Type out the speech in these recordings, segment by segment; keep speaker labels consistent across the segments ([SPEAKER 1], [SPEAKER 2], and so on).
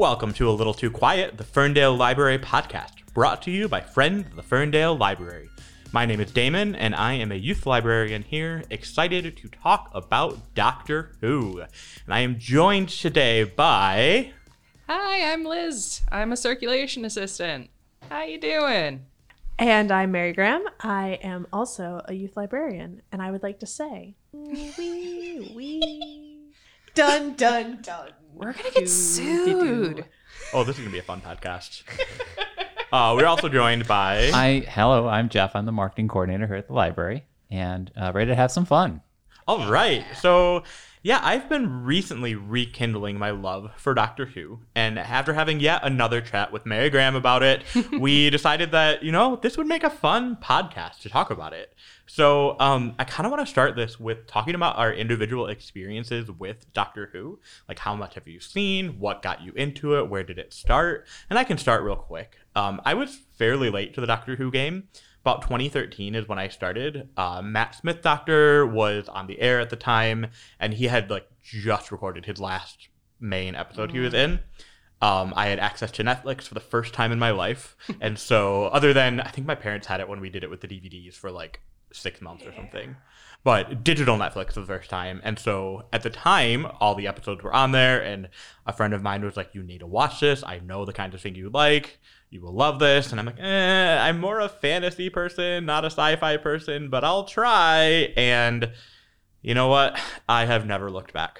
[SPEAKER 1] Welcome to A Little Too Quiet, the Ferndale Library podcast, brought to you by Friend the Ferndale Library. My name is Damon, and I am a youth librarian here, excited to talk about Doctor Who. And I am joined today by...
[SPEAKER 2] Hi, I'm Liz. I'm a circulation assistant. How you doing?
[SPEAKER 3] And I'm Mary Graham. I am also a youth librarian, and I would like to say, dun dun dun.
[SPEAKER 2] We're gonna get sued.
[SPEAKER 1] Oh, this is gonna be a fun podcast. We're also joined by...
[SPEAKER 4] Hello, I'm Jeff. I'm the marketing coordinator here at the library, and ready to have some fun.
[SPEAKER 1] All right. So, yeah, I've been recently rekindling my love for Doctor Who, and after having yet another chat with Mary Graham about it, we decided that, this would make a fun podcast to talk about it. So I kind of want to start this with talking about our individual experiences with Doctor Who. Like, how much have you seen? What got you into it? Where did it start? And I can start real quick. I was fairly late to the Doctor Who game. About 2013 is when I started. Matt Smith Doctor was on the air at the time, and he had just recorded his last main episode he was in. I had access to Netflix for the first time in my life. And so other than, I think my parents had it when we did it with the DVDs for 6 months or something. But digital Netflix for the first time. And so at the time, all the episodes were on there, and a friend of mine was like, you need to watch this. I know the kind of thing you like. You will love this. And I'm like, I'm more a fantasy person, not a sci-fi person, but I'll try. And you know what? I have never looked back.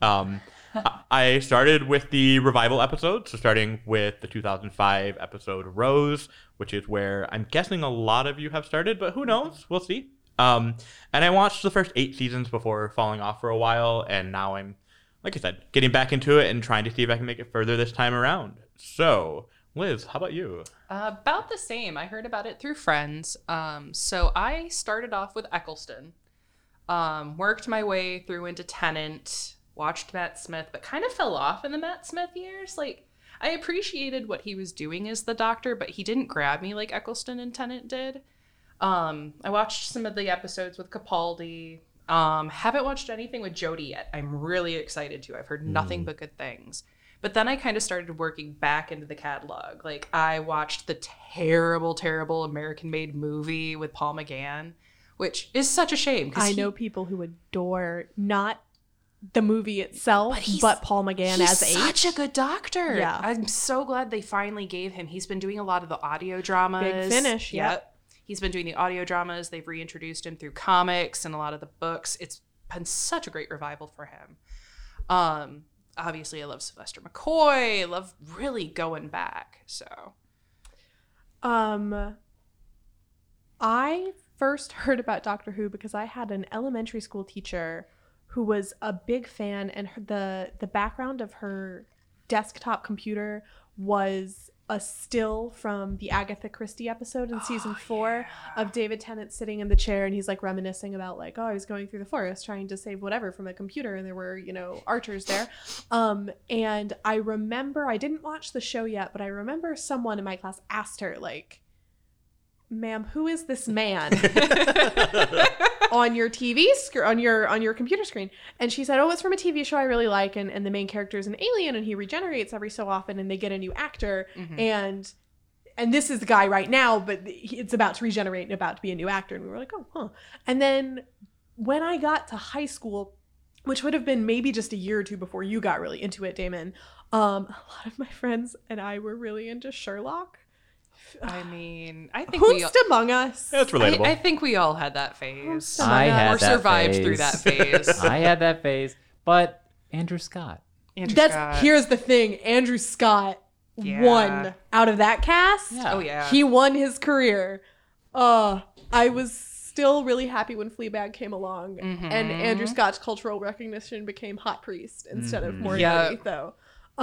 [SPEAKER 1] I started with the revival episodes, so starting with the 2005 episode Rose, which is where I'm guessing a lot of you have started, but who knows? We'll see. And I watched the first 8 seasons before falling off for a while, and now I'm, like I said, getting back into it and trying to see if I can make it further this time around. So, Liz, how about you?
[SPEAKER 2] About the same. I heard about it through friends. So I started off with Eccleston, worked my way through into Tennant, watched Matt Smith, but kind of fell off in the Matt Smith years. I appreciated what he was doing as the Doctor, but he didn't grab me like Eccleston and Tennant did. I watched some of the episodes with Capaldi. Haven't watched anything with Jodie yet. I'm really excited to. I've heard nothing but good things. But then I kind of started working back into the catalog. I watched the terrible, terrible American-made movie with Paul McGann, which is such a shame.
[SPEAKER 3] I know people who adore not the movie itself, but Paul McGann as H.
[SPEAKER 2] He's such a good Doctor.
[SPEAKER 3] Yeah.
[SPEAKER 2] I'm so glad they finally gave him. He's been doing a lot of the audio dramas.
[SPEAKER 3] Big Finish, yep.
[SPEAKER 2] He's been doing the audio dramas. They've reintroduced him through comics and a lot of the books. It's been such a great revival for him. Obviously, I love Sylvester McCoy. I love really going back. So,
[SPEAKER 3] I first heard about Doctor Who because I had an elementary school teacher who was a big fan, and the background of her desktop computer was a still from the Agatha Christie episode in season 4 of David Tennant sitting in the chair, and he's reminiscing about I was going through the forest trying to save whatever from a computer, and there were archers there. And I remember, I didn't watch the show yet, but I remember someone in my class asked her ma'am, who is this man on your TV on your computer screen? And she said, oh, it's from a TV show I really like, and the main character is an alien, and he regenerates every so often, and they get a new actor, and this is the guy right now, but it's about to regenerate and about to be a new actor. And we were like, oh, huh. And then when I got to high school, which would have been maybe just a year or two before you got really into it, Damon, a lot of my friends and I were really into Sherlock.
[SPEAKER 2] I mean, I think
[SPEAKER 3] Who's among us?
[SPEAKER 1] That's relatable.
[SPEAKER 2] I think we all had that phase.
[SPEAKER 4] I had
[SPEAKER 2] or
[SPEAKER 4] that
[SPEAKER 2] survived
[SPEAKER 4] phase.
[SPEAKER 2] through that phase.
[SPEAKER 4] I had that phase, but Andrew Scott.
[SPEAKER 3] Here's the thing. Andrew Scott won out of that cast.
[SPEAKER 4] Yeah.
[SPEAKER 2] Oh yeah,
[SPEAKER 3] he won his career. I was still really happy when Fleabag came along, and Andrew Scott's cultural recognition became Hot Priest instead of Moriarty, though.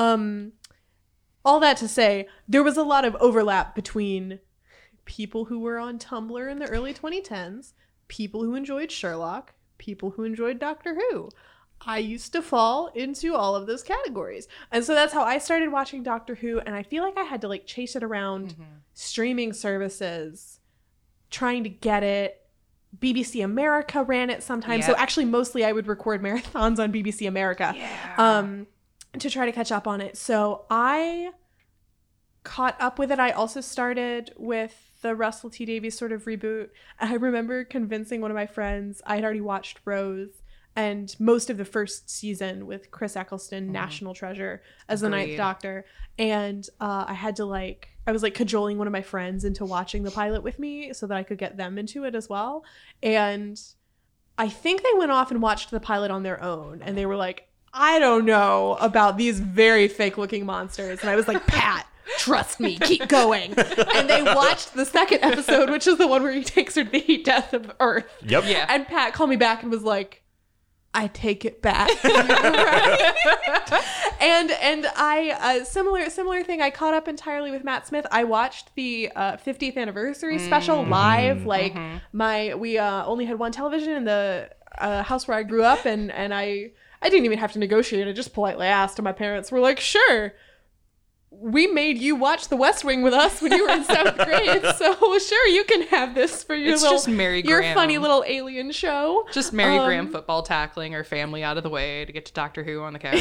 [SPEAKER 3] All that to say, there was a lot of overlap between people who were on Tumblr in the early 2010s, people who enjoyed Sherlock, people who enjoyed Doctor Who. I used to fall into all of those categories. And so that's how I started watching Doctor Who, and I feel like I had to chase it around streaming services, trying to get it. BBC America ran it sometimes. So actually mostly I would record marathons on BBC America. to try to catch up on it. So I caught up with it. I also started with the Russell T Davies sort of reboot. I remember convincing one of my friends. I had already watched Rose and most of the first season with Chris Eccleston, National Treasure, as the Ninth Doctor. And I was like cajoling one of my friends into watching the pilot with me so that I could get them into it as well. And I think they went off and watched the pilot on their own. And they were like, I don't know about these very fake looking monsters. And I was like, Pat, trust me, keep going. And they watched the second episode, which is the one where he takes her to the heat death of Earth.
[SPEAKER 1] Yep.
[SPEAKER 2] Yeah.
[SPEAKER 3] And Pat called me back and was like, I take it back. You were right. And I similar thing. I caught up entirely with Matt Smith. I watched the 50th anniversary special live. Like we only had one television in the house where I grew up, and I didn't even have to negotiate. I just politely asked, and my parents were like, "Sure. We made you watch The West Wing with us when you were in 7th grade, so sure, you can have this for your your funny little alien show."
[SPEAKER 2] Just Mary Graham football tackling her family out of the way to get to Doctor Who on the couch.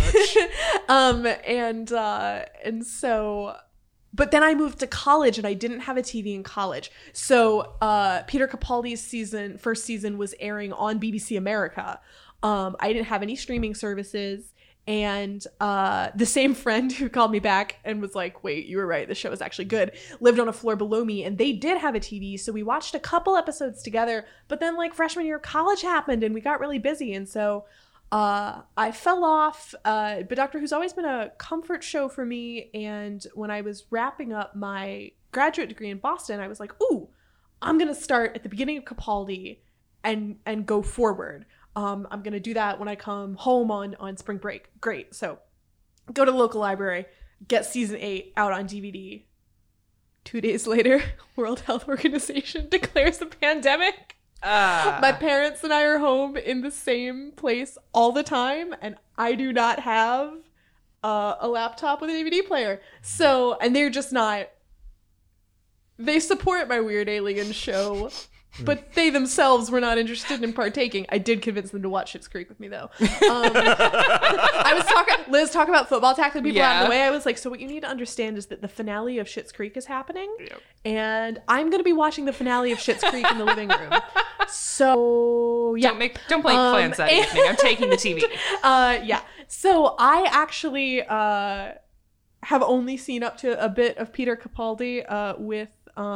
[SPEAKER 3] And so, but then I moved to college and I didn't have a TV in college. So Peter Capaldi's first season was airing on BBC America. I didn't have any streaming services. And the same friend who called me back and was like, wait, you were right, the show is actually good, lived on a floor below me, and they did have a TV. So we watched a couple episodes together, but then like freshman year of college happened and we got really busy. And so I fell off, but Doctor Who's always been a comfort show for me. And when I was wrapping up my graduate degree in Boston, I was like, ooh, I'm going to start at the beginning of Capaldi and go forward. I'm going to do that when I come home on spring break. Great. So go to the local library, get season 8 out on DVD. 2 days later, World Health Organization declares a pandemic. My parents and I are home in the same place all the time, and I do not have a laptop with a DVD player. So, and they're just not, they support my weird alien show, but they themselves were not interested in partaking. I did convince them to watch Schitt's Creek with me, though. I was Liz talking about football tackling people out of the way. I was like, so what you need to understand is that the finale of Schitt's Creek is happening, and I'm going to be watching the finale of Schitt's Creek in the living room. So, yeah.
[SPEAKER 2] Don't make plans that evening. I'm taking the TV.
[SPEAKER 3] Yeah. So I actually have only seen up to a bit of Peter Capaldi with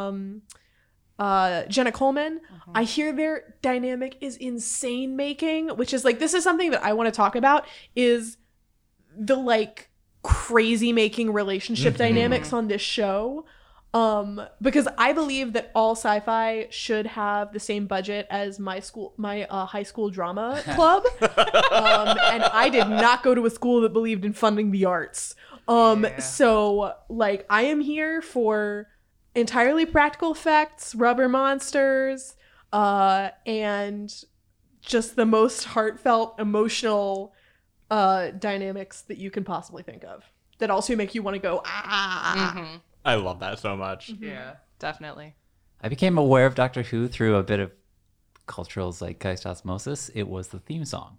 [SPEAKER 3] Jenna Coleman. I hear their dynamic is insane making, which is like, this is something that I want to talk about, is the like crazy making relationship dynamics on this show. Because I believe that all sci-fi should have the same budget as my high school drama club. And I did not go to a school that believed in funding the arts. So like, I am here for entirely practical effects, rubber monsters, and just the most heartfelt, emotional dynamics that you can possibly think of, that also make you want to go, ah.
[SPEAKER 1] I love that so much.
[SPEAKER 2] Yeah, definitely.
[SPEAKER 4] I became aware of Doctor Who through a bit of cultural zeitgeist osmosis. It was the theme song.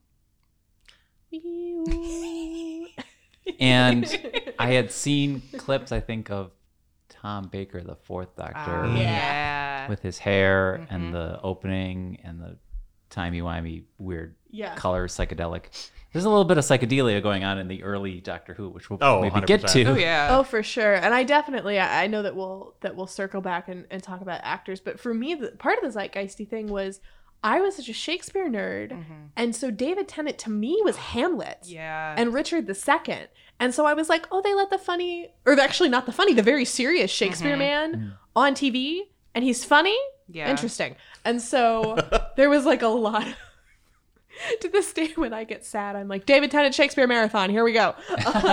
[SPEAKER 4] And I had seen clips, I think, of Tom Baker, the fourth Doctor, with his hair and the opening and the timey-wimey weird color psychedelic. There's a little bit of psychedelia going on in the early Doctor Who, which we'll maybe
[SPEAKER 1] 100%.
[SPEAKER 4] get to.
[SPEAKER 2] Oh yeah.
[SPEAKER 3] Oh, for sure. And I definitely, I know that we'll circle back and talk about actors. But for me, part of the zeitgeisty thing was I was such a Shakespeare nerd. And so David Tennant to me was Hamlet.
[SPEAKER 2] Yeah.
[SPEAKER 3] And Richard II. And so I was like, oh, they let the funny, or actually not the funny, the very serious Shakespeare man on TV. And he's funny?
[SPEAKER 2] Yeah.
[SPEAKER 3] Interesting. And so there was like a lot of, to this day when I get sad, I'm like, David Tennant Shakespeare Marathon, here we go.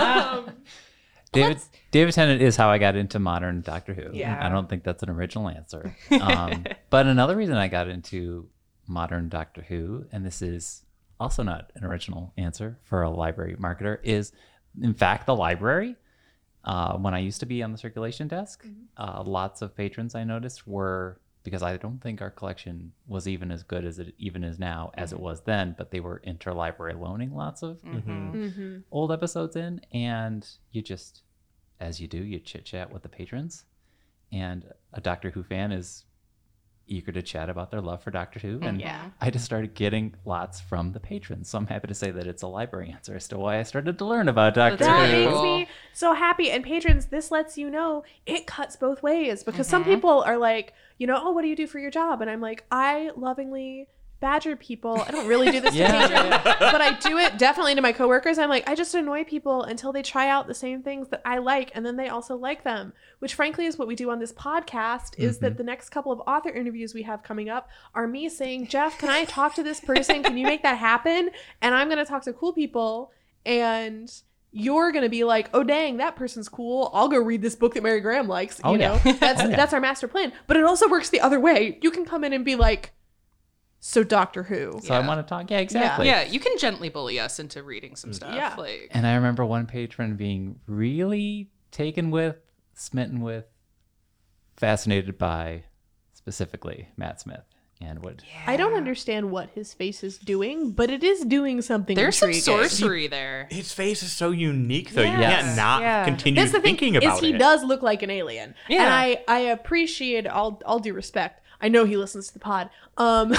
[SPEAKER 4] David Tennant is how I got into modern Doctor Who.
[SPEAKER 3] Yeah.
[SPEAKER 4] I don't think that's an original answer. But another reason I got into modern Doctor Who, and this is also not an original answer for a library marketer, is in fact the library. When I used to be on the circulation desk, lots of patrons I noticed were because I don't think our collection was even as good as it even is now as it was then, but they were interlibrary loaning lots of old episodes in, and you just, as you do, you chit chat with the patrons, and a Doctor Who fan is eager to chat about their love for Doctor Who, and I just started getting lots from the patrons. So I'm happy to say that it's a library answer as to why I started to learn about Doctor Who.
[SPEAKER 3] That makes me so happy. And patrons, this lets you know it cuts both ways, because some people are like, you know, oh, what do you do for your job? And I'm like, I lovingly badger people. I don't really do this to patrons, but I do it definitely to my coworkers. I'm like, I just annoy people until they try out the same things that I like, and then they also like them, which frankly is what we do on this podcast. Is that the next couple of author interviews we have coming up are me saying, Jeff, can I talk to this person? Can you make that happen? And I'm going to talk to cool people, and you're going to be like, oh, dang, that person's cool. I'll go read this book that Mary Graham likes. You know, that's our master plan. But it also works the other way. You can come in and be like, so Doctor Who.
[SPEAKER 4] So I want to talk. Yeah, exactly.
[SPEAKER 2] Yeah, you can gently bully us into reading some stuff.
[SPEAKER 3] Yeah.
[SPEAKER 2] Like,
[SPEAKER 4] and I remember one patron being really taken with, smitten with, fascinated by, specifically, Matt Smith. And what
[SPEAKER 3] I don't understand what his face is doing, but it is doing something
[SPEAKER 2] There's
[SPEAKER 3] intriguing.
[SPEAKER 2] some sorcery there.
[SPEAKER 1] His face is so unique, though. You can't not continue
[SPEAKER 3] That's the
[SPEAKER 1] thinking
[SPEAKER 3] thing,
[SPEAKER 1] about
[SPEAKER 3] is he does look like an alien.
[SPEAKER 2] Yeah.
[SPEAKER 3] And I appreciate, all due respect, I know he listens to the pod. Can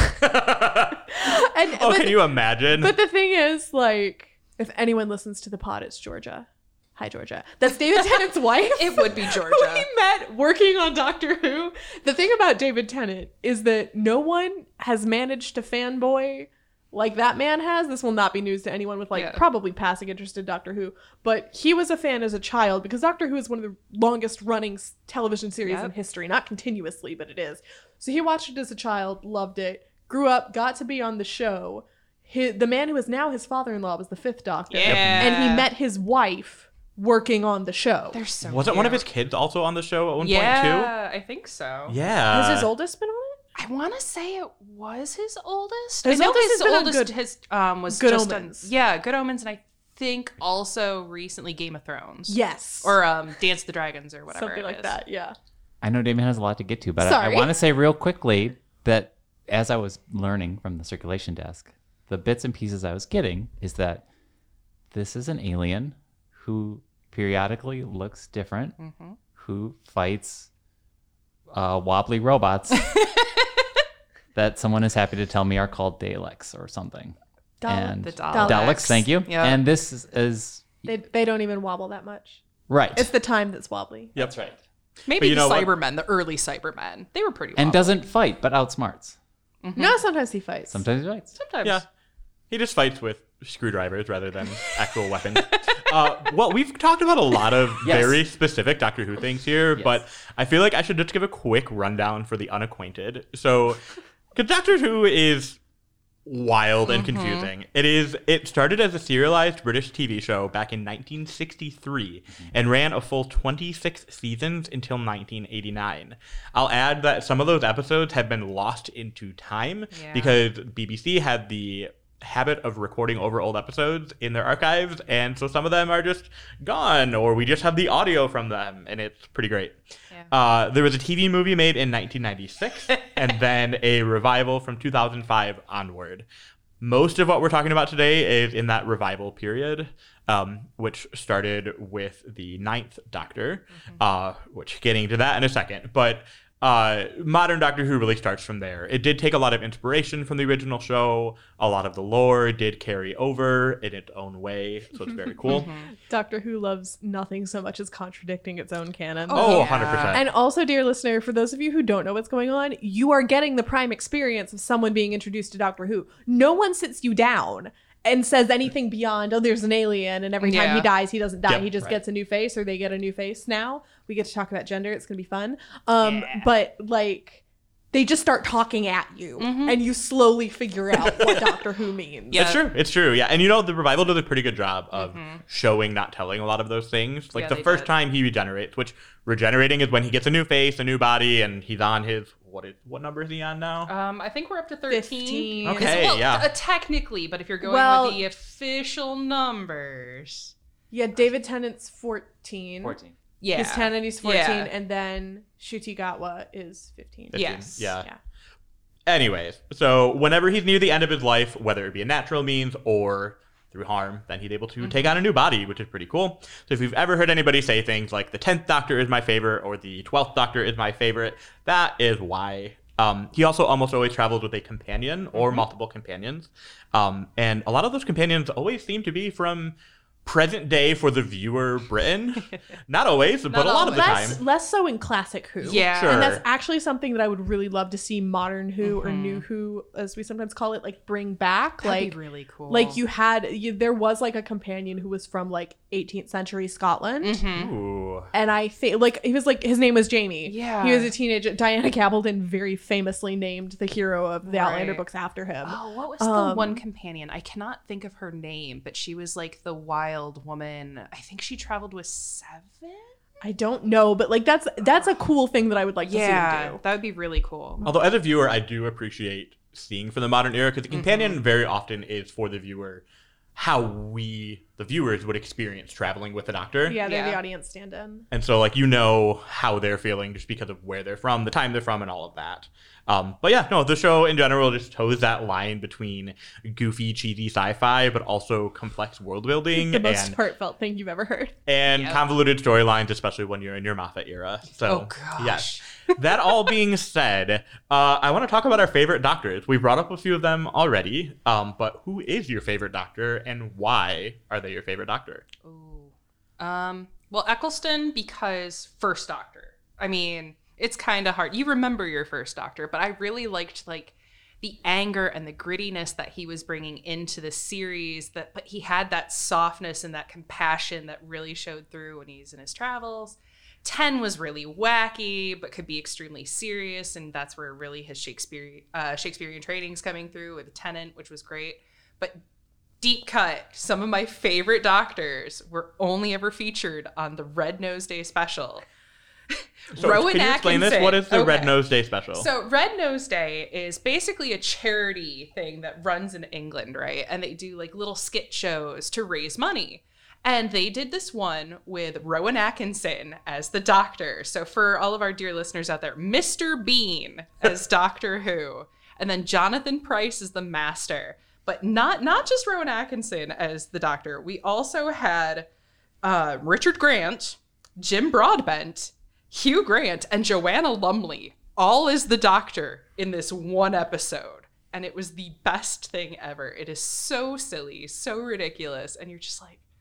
[SPEAKER 1] you imagine?
[SPEAKER 3] But the thing is, like, if anyone listens to the pod, it's Georgia. Hi, Georgia. That's David Tennant's wife.
[SPEAKER 2] It would be Georgia.
[SPEAKER 3] Who we met working on Doctor Who. The thing about David Tennant is that no one has managed to fanboy like that man has. This will not be news to anyone with probably passing interest in Doctor Who, but he was a fan as a child, because Doctor Who is one of the longest running television series in history. Not continuously, but it is. So he watched it as a child, loved it, grew up, got to be on the show. The man who is now his father-in-law was the 5th Doctor. And he met his wife working on the show.
[SPEAKER 2] They're so
[SPEAKER 1] Wasn't one of his kids also on the show at one point too?
[SPEAKER 2] Yeah, I think so.
[SPEAKER 1] Yeah.
[SPEAKER 3] Has his oldest been on it?
[SPEAKER 2] I want to say it was his oldest.
[SPEAKER 3] His
[SPEAKER 2] I know
[SPEAKER 3] oldest
[SPEAKER 2] his
[SPEAKER 3] has been on
[SPEAKER 2] oldest was
[SPEAKER 3] Good
[SPEAKER 2] just
[SPEAKER 3] Omens.
[SPEAKER 2] Good Omens, and I think also recently Game of Thrones.
[SPEAKER 3] Yes.
[SPEAKER 2] Or Dance the Dragons or whatever.
[SPEAKER 3] Something like that, yeah.
[SPEAKER 4] I know Damien has a lot to get to, but I want to say real quickly that as I was learning from the circulation desk, the bits and pieces I was getting is that this is an alien who periodically looks different, who fights wobbly robots that someone is happy to tell me are called Daleks or something.
[SPEAKER 2] The
[SPEAKER 4] Daleks, thank you.
[SPEAKER 2] Yep.
[SPEAKER 4] And this is...
[SPEAKER 3] They don't even wobble that much.
[SPEAKER 4] Right.
[SPEAKER 3] It's the time that's wobbly.
[SPEAKER 1] Yep. That's right.
[SPEAKER 2] Maybe the Cybermen, the early Cybermen. They were pretty wobbly.
[SPEAKER 4] And doesn't fight, but outsmarts.
[SPEAKER 3] No, sometimes he fights.
[SPEAKER 4] Sometimes he fights.
[SPEAKER 2] Sometimes.
[SPEAKER 1] Yeah. He just fights with screwdrivers rather than actual weapons. Well, we've talked about a lot of very specific Doctor Who things here, but I feel like I should just give a quick rundown for the unacquainted. So, because Doctor Who is wild and confusing. It started as a serialized British TV show back in 1963 and ran a full 26 seasons until 1989. I'll add that some of those episodes have been lost into time because BBC had the habit of recording over old episodes in their archives, and so some of them are just gone, or we just have the audio from them, and it's pretty great. There was a TV movie made in 1996 and then a revival from 2005 onward. Most of what we're talking about today is in that revival period, which started with the 9th Doctor, which getting to that in a second, but modern Doctor Who really starts from there. It did take a lot of inspiration from the original show. A lot of the lore did carry over in its own way, so it's very cool.
[SPEAKER 3] Doctor Who loves nothing so much as contradicting its own canon.
[SPEAKER 1] 100%.
[SPEAKER 3] And also, dear listener, for those of you who don't know what's going on, you are getting the prime experience of someone being introduced to Doctor Who. No one sits you down and says anything beyond, oh, there's an alien, and every time he dies, he doesn't die. He just gets a new face, or they get a new face now. We get to talk about gender. It's going to be fun. But, like, they just start talking at you, and you slowly figure out what Doctor Who means.
[SPEAKER 1] It's true. Yeah. And, the revival does a pretty good job of showing, not telling a lot of those things. Like, the first time he regenerates, which regenerating is when he gets a new face, a new body, and he's on his... What number is he on now?
[SPEAKER 2] I think we're up to 13.
[SPEAKER 3] 15.
[SPEAKER 1] Okay,
[SPEAKER 2] technically, but if you're going with the official numbers.
[SPEAKER 3] Yeah, David Tennant's 14.
[SPEAKER 4] 14.
[SPEAKER 2] Yeah.
[SPEAKER 3] He's 10 and he's 14, and then Shutigawa is 15.
[SPEAKER 1] 15.
[SPEAKER 2] Yes.
[SPEAKER 1] Yeah. Anyways, so whenever he's near the end of his life, whether it be a natural means or through harm, then he's able to take on a new body, which is pretty cool. So if you've ever heard anybody say things like the 10th Doctor is my favorite or the 12th Doctor is my favorite, that is why. He also almost always travels with a companion or multiple companions. And a lot of those companions always seem to be from present day for the viewer Britain. Not always, but a lot of the time.
[SPEAKER 3] Less so in classic Who.
[SPEAKER 2] Yeah.
[SPEAKER 1] Sure.
[SPEAKER 3] And that's actually something that I would really love to see modern Who or new Who, as we sometimes call it, like bring back.
[SPEAKER 2] That'd be really cool.
[SPEAKER 3] Like there was like a companion who was from like 18th century Scotland.
[SPEAKER 1] Ooh.
[SPEAKER 3] And I think like he was like, his name was Jamie.
[SPEAKER 2] Yeah.
[SPEAKER 3] He was a teenager. Diana Gabaldon very famously named the hero of the Outlander books after him.
[SPEAKER 2] Oh, what was the one companion? I cannot think of her name, but she was like the wild woman. I think she traveled with 7.
[SPEAKER 3] I don't know, but like that's a cool thing that I would like to see him do.
[SPEAKER 2] That would be really cool.
[SPEAKER 1] Although as a viewer, I do appreciate seeing from the modern era because the companion very often is for the viewer how we, the viewers, would experience traveling with the Doctor.
[SPEAKER 3] Yeah, they're the audience stand-in.
[SPEAKER 1] And so, like, how they're feeling just because of where they're from, the time they're from, and all of that. But yeah, no, the show in general just toes that line between goofy, cheesy sci-fi, but also complex world building.
[SPEAKER 3] The most heartfelt thing you've ever heard.
[SPEAKER 1] And convoluted storylines, especially when you're in your Moffat era. So, yes. That all being said, I want to talk about our favorite Doctors. We brought up a few of them already, but who is your favorite Doctor, and why are they your favorite Doctor?
[SPEAKER 2] Ooh. Well, Eccleston, because first Doctor. I mean, it's kind of hard. You remember your first Doctor, but I really liked like the anger and the grittiness that he was bringing into the series. But he had that softness and that compassion that really showed through when he's in his travels. 10 was really wacky, but could be extremely serious, and that's where really his Shakespearean training's coming through with Tennant, which was great. But deep cut, some of my favorite Doctors were only ever featured on the Red Nose Day special.
[SPEAKER 1] So
[SPEAKER 2] Rowan
[SPEAKER 1] can you explain this? What is the Red Nose Day special?
[SPEAKER 2] So Red Nose Day is basically a charity thing that runs in England, right? And they do like little skit shows to raise money. And they did this one with Rowan Atkinson as the Doctor. So for all of our dear listeners out there, Mr. Bean as Doctor Who. And then Jonathan Pryce as the Master. But not just Rowan Atkinson as the Doctor. We also had Richard Grant, Jim Broadbent, Hugh Grant, and Joanna Lumley all as the Doctor in this one episode. And it was the best thing ever. It is so silly, so ridiculous. And you're just like,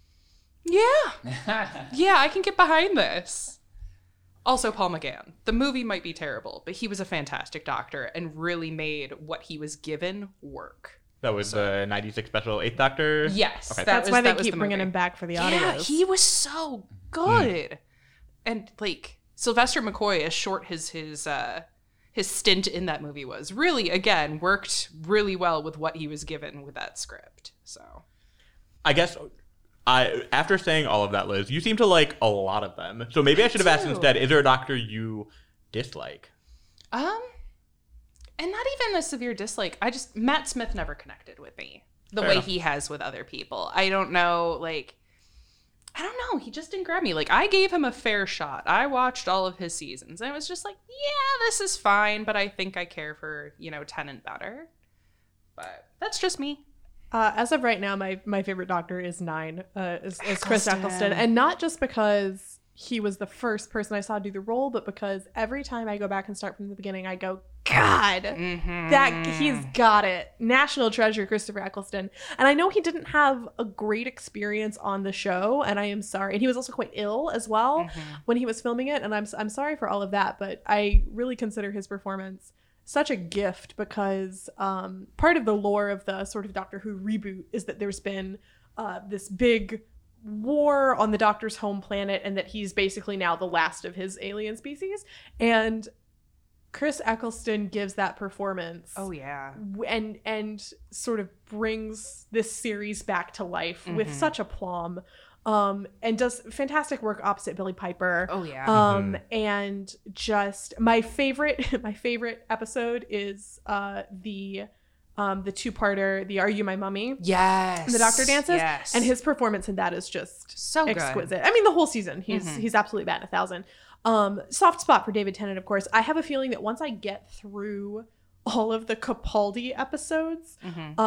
[SPEAKER 2] yeah, I can get behind this. Also, Paul McGann. The movie might be terrible, but he was a fantastic Doctor and really made what he was given work.
[SPEAKER 1] That was the 96 special 8th Doctor?
[SPEAKER 2] Yes.
[SPEAKER 1] Okay.
[SPEAKER 3] That's why they keep bringing him back for the audios.
[SPEAKER 2] Yeah, he was so good. And like Sylvester McCoy, as short his stint in that movie was, really again worked really well with what he was given with that script. So,
[SPEAKER 1] I guess after saying all of that, Liz, you seem to like a lot of them. So maybe I should have asked instead: is there a Doctor you dislike?
[SPEAKER 2] And not even a severe dislike. Matt Smith never connected with me the
[SPEAKER 1] Fair
[SPEAKER 2] way
[SPEAKER 1] enough.
[SPEAKER 2] he has with other people. I don't know. He just didn't grab me. Like, I gave him a fair shot. I watched all of his seasons, and it was just like, yeah, this is fine, but I think I care for, Tennant better. But that's just me.
[SPEAKER 3] As of right now, my favorite Doctor is 9, is Chris Eccleston. And not just because he was the first person I saw do the role, but because every time I go back and start from the beginning, I go, God, that he's got it. National treasure, Christopher Eccleston. And I know he didn't have a great experience on the show, and I am sorry. And he was also quite ill as well when he was filming it, and I'm sorry for all of that, but I really consider his performance such a gift because part of the lore of the sort of Doctor Who reboot is that there's been this big war on the Doctor's home planet, and that he's basically now the last of his alien species. And Chris Eccleston gives that performance.
[SPEAKER 2] Oh, yeah.
[SPEAKER 3] And sort of brings this series back to life with such aplomb. And does fantastic work opposite Billie Piper.
[SPEAKER 2] Oh, yeah.
[SPEAKER 3] And just my favorite episode is the two-parter, the Are You My Mummy?
[SPEAKER 2] Yes.
[SPEAKER 3] The Doctor dances.
[SPEAKER 2] Yes.
[SPEAKER 3] And his performance in that is just
[SPEAKER 2] so
[SPEAKER 3] exquisite.
[SPEAKER 2] good.
[SPEAKER 3] I mean, the whole season, he's absolutely batting 1,000. Soft spot for David Tennant, of course. I have a feeling that once I get through all of the Capaldi episodes,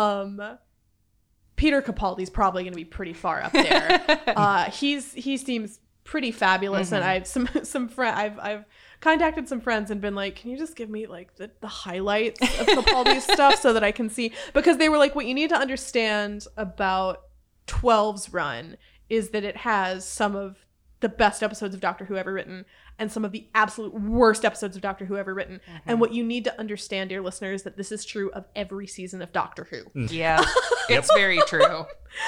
[SPEAKER 3] Peter Capaldi's probably going to be pretty far up there. He seems pretty fabulous, and I've I've contacted some friends and been like, can you just give me like the highlights of Capaldi's stuff so that I can see? Because they were like, what you need to understand about 12's run is that it has some of the best episodes of Doctor Who ever written and some of the absolute worst episodes of Doctor Who ever written. And what you need to understand, dear listeners, that this is true of every season of Doctor Who.
[SPEAKER 2] Yeah, it's very true.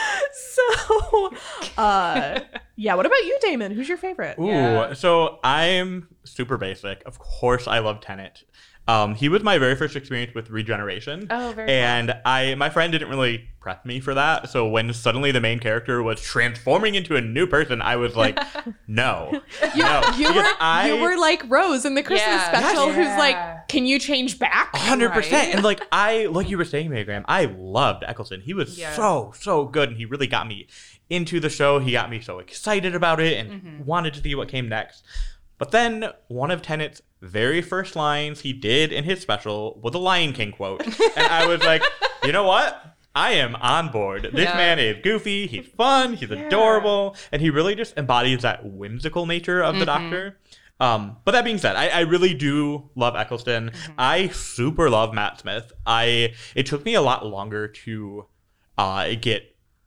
[SPEAKER 3] So, yeah, what about you, Damon? Who's your favorite?
[SPEAKER 1] Ooh, so I'm super basic. Of course, I love Tennant. He was my very first experience with Regeneration.
[SPEAKER 2] Oh, very
[SPEAKER 1] And my friend didn't really prep me for that. So when suddenly the main character was transforming into a new person, I was like, no.
[SPEAKER 3] You were like Rose in the Christmas special, who's like, can you change back?
[SPEAKER 1] 100%. Right? And like you were saying, Mary Graham, I loved Eccleston. He was so good. And he really got me into the show. He got me so excited about it and wanted to see what came next. But then one of Tennant's very first lines he did in his special was a Lion King quote. And I was like, you know what? I am on board. This man is goofy. He's fun. He's adorable. And he really just embodies that whimsical nature of the Doctor. But that being said, I really do love Eccleston. I super love Matt Smith. It took me a lot longer to get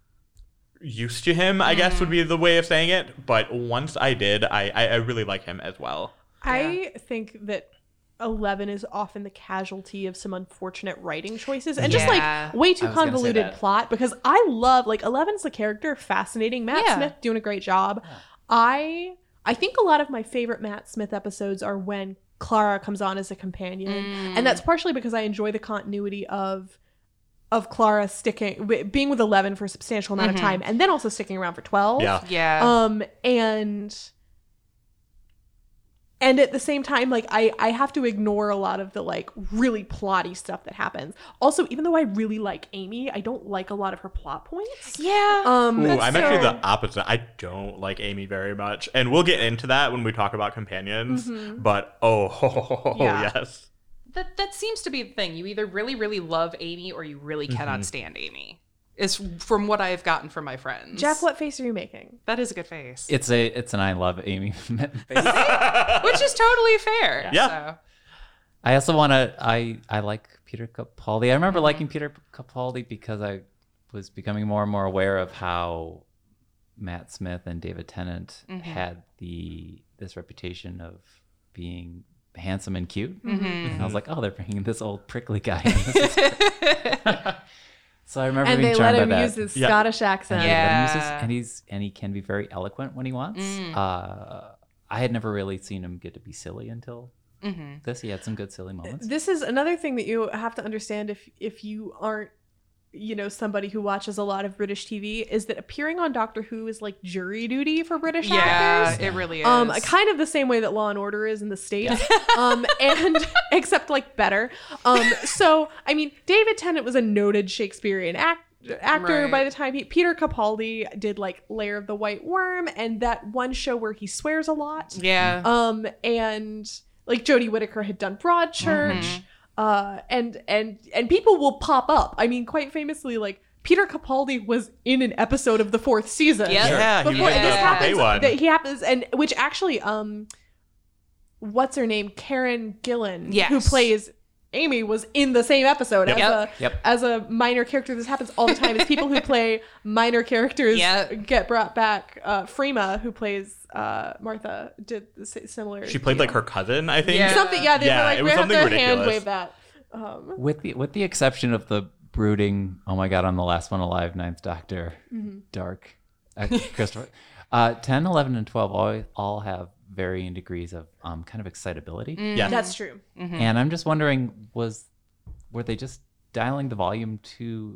[SPEAKER 1] used to him, I guess would be the way of saying it. But once I did, I really like him as well.
[SPEAKER 3] I think that 11 is often the casualty of some unfortunate writing choices and just like way too convoluted plot, because I love, like, 11's the character, fascinating. Matt Smith doing a great job. I think a lot of my favorite Matt Smith episodes are when Clara comes on as a companion. And that's partially because I enjoy the continuity of Clara being with 11 for a substantial amount of time and then also sticking around for 12. And at the same time, like, I have to ignore a lot of the, like, really plotty stuff that happens. Also, even though I really like Amy, I don't like a lot of her plot points.
[SPEAKER 1] I'm actually the opposite. I don't like Amy very much. And we'll get into that when we talk about companions. But, yes.
[SPEAKER 2] That seems to be the thing. You either really, really love Amy or you really cannot stand Amy. Is from what I've gotten from my friends.
[SPEAKER 3] Jeff, what face are you making?
[SPEAKER 2] That is a good face.
[SPEAKER 4] It's an I love Amy face.
[SPEAKER 2] Which is totally fair.
[SPEAKER 1] Yeah.
[SPEAKER 2] So.
[SPEAKER 4] I also want to, I like Peter Capaldi. I remember liking Peter Capaldi because I was becoming more and more aware of how Matt Smith and David Tennant had this reputation of being handsome and cute. And I was like, oh, they're bringing this old prickly guy in. This is so I remember being charmed by that.
[SPEAKER 3] And they let him use his Scottish accent.
[SPEAKER 4] And he can be very eloquent when he wants. I had never really seen him get to be silly until this. He had some good silly moments.
[SPEAKER 3] This is another thing that you have to understand if you aren't, somebody who watches a lot of British TV, is that appearing on Doctor Who is like jury duty for British actors.
[SPEAKER 2] Yeah, it really is.
[SPEAKER 3] Kind of the same way that Law and Order is in the States. And except like better. So, I mean, David Tennant was a noted Shakespearean actor by the time Peter Capaldi did like Lair of the White Worm and that one show where he swears a lot.
[SPEAKER 2] Yeah.
[SPEAKER 3] And like Jodie Whittaker had done Broadchurch. And people will pop up. I mean, quite famously, like Peter Capaldi was in an episode of the 4th season.
[SPEAKER 1] Yeah,
[SPEAKER 3] before this happens. He happens, and which actually, what's her name? Karen Gillan, who plays Amy, was in the same episode as a minor character. This happens all the time. It's people who play minor characters get brought back. Freema, who plays Martha, did similar.
[SPEAKER 1] She played like her cousin, I think.
[SPEAKER 3] Something. Yeah, they were like, we have to hand wave that.
[SPEAKER 4] With the exception of the brooding, oh my god, I'm the last one alive, 9th Doctor, dark, Christopher. 10, 11, and 12 all have varying degrees of kind of excitability.
[SPEAKER 1] Yeah,
[SPEAKER 3] that's true.
[SPEAKER 4] And I'm just wondering, were they just dialing the volume too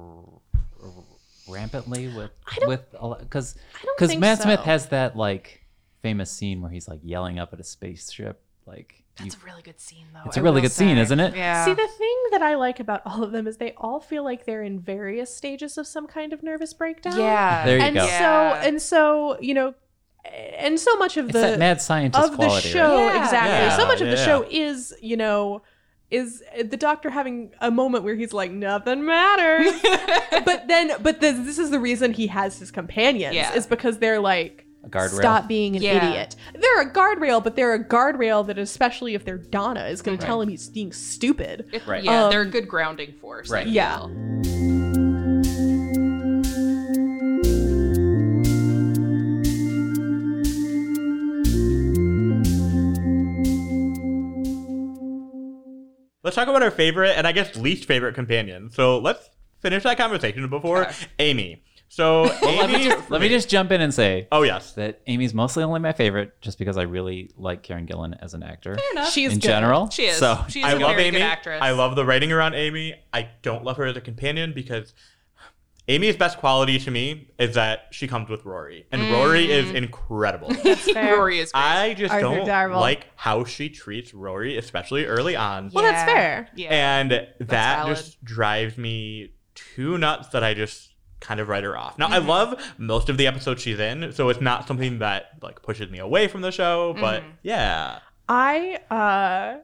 [SPEAKER 4] rampantly because Matt Smith has that like famous scene where he's like yelling up at a spaceship. Like
[SPEAKER 2] that's a really good scene, though.
[SPEAKER 4] It's a really good scene, isn't it?
[SPEAKER 2] Yeah.
[SPEAKER 3] See, the thing that I like about all of them is they all feel like they're in various stages of some kind of nervous breakdown.
[SPEAKER 2] Yeah.
[SPEAKER 4] There you go.
[SPEAKER 3] So and so much of
[SPEAKER 4] that mad scientist
[SPEAKER 3] of
[SPEAKER 4] quality,
[SPEAKER 3] the show,
[SPEAKER 4] right?
[SPEAKER 3] exactly.
[SPEAKER 1] Yeah.
[SPEAKER 3] So much of the show is, is the Doctor having a moment where he's like, nothing matters. but this is the reason he has his companions, is because they're like,
[SPEAKER 4] a guardrail.
[SPEAKER 3] Stop being an idiot. They're a guardrail, but they're a guardrail that, especially if they're Donna, is going to tell him he's being stupid.
[SPEAKER 2] Yeah, they're a good grounding force.
[SPEAKER 4] Right.
[SPEAKER 3] Yeah.
[SPEAKER 1] Let's talk about our favorite and I guess least favorite companion. So let's finish that conversation before Amy. So Amy,
[SPEAKER 4] let me just jump in and say,
[SPEAKER 1] oh yes,
[SPEAKER 4] that Amy's mostly only my favorite just because I really like Karen Gillan as an actor.
[SPEAKER 2] Fair enough.
[SPEAKER 3] She's
[SPEAKER 4] in
[SPEAKER 3] good.
[SPEAKER 4] general.
[SPEAKER 2] She is.
[SPEAKER 4] So
[SPEAKER 2] She's
[SPEAKER 1] I
[SPEAKER 2] a
[SPEAKER 1] love
[SPEAKER 2] very
[SPEAKER 1] Amy.
[SPEAKER 2] good actress.
[SPEAKER 1] I love the writing around Amy. I don't love her as a companion because Amy's best quality to me is that she comes with Rory, and Rory is incredible.
[SPEAKER 2] Rory is great.
[SPEAKER 1] I just
[SPEAKER 3] Arthur
[SPEAKER 1] don't
[SPEAKER 3] Darvill.
[SPEAKER 1] like how she treats Rory, especially early on.
[SPEAKER 3] Well, that's fair.
[SPEAKER 2] Yeah.
[SPEAKER 1] And that
[SPEAKER 2] valid.
[SPEAKER 1] just drives me too nuts that I just kind of write her off. Now, I love most of the episodes she's in, so it's not something that like pushes me away from the show, but yeah.
[SPEAKER 3] I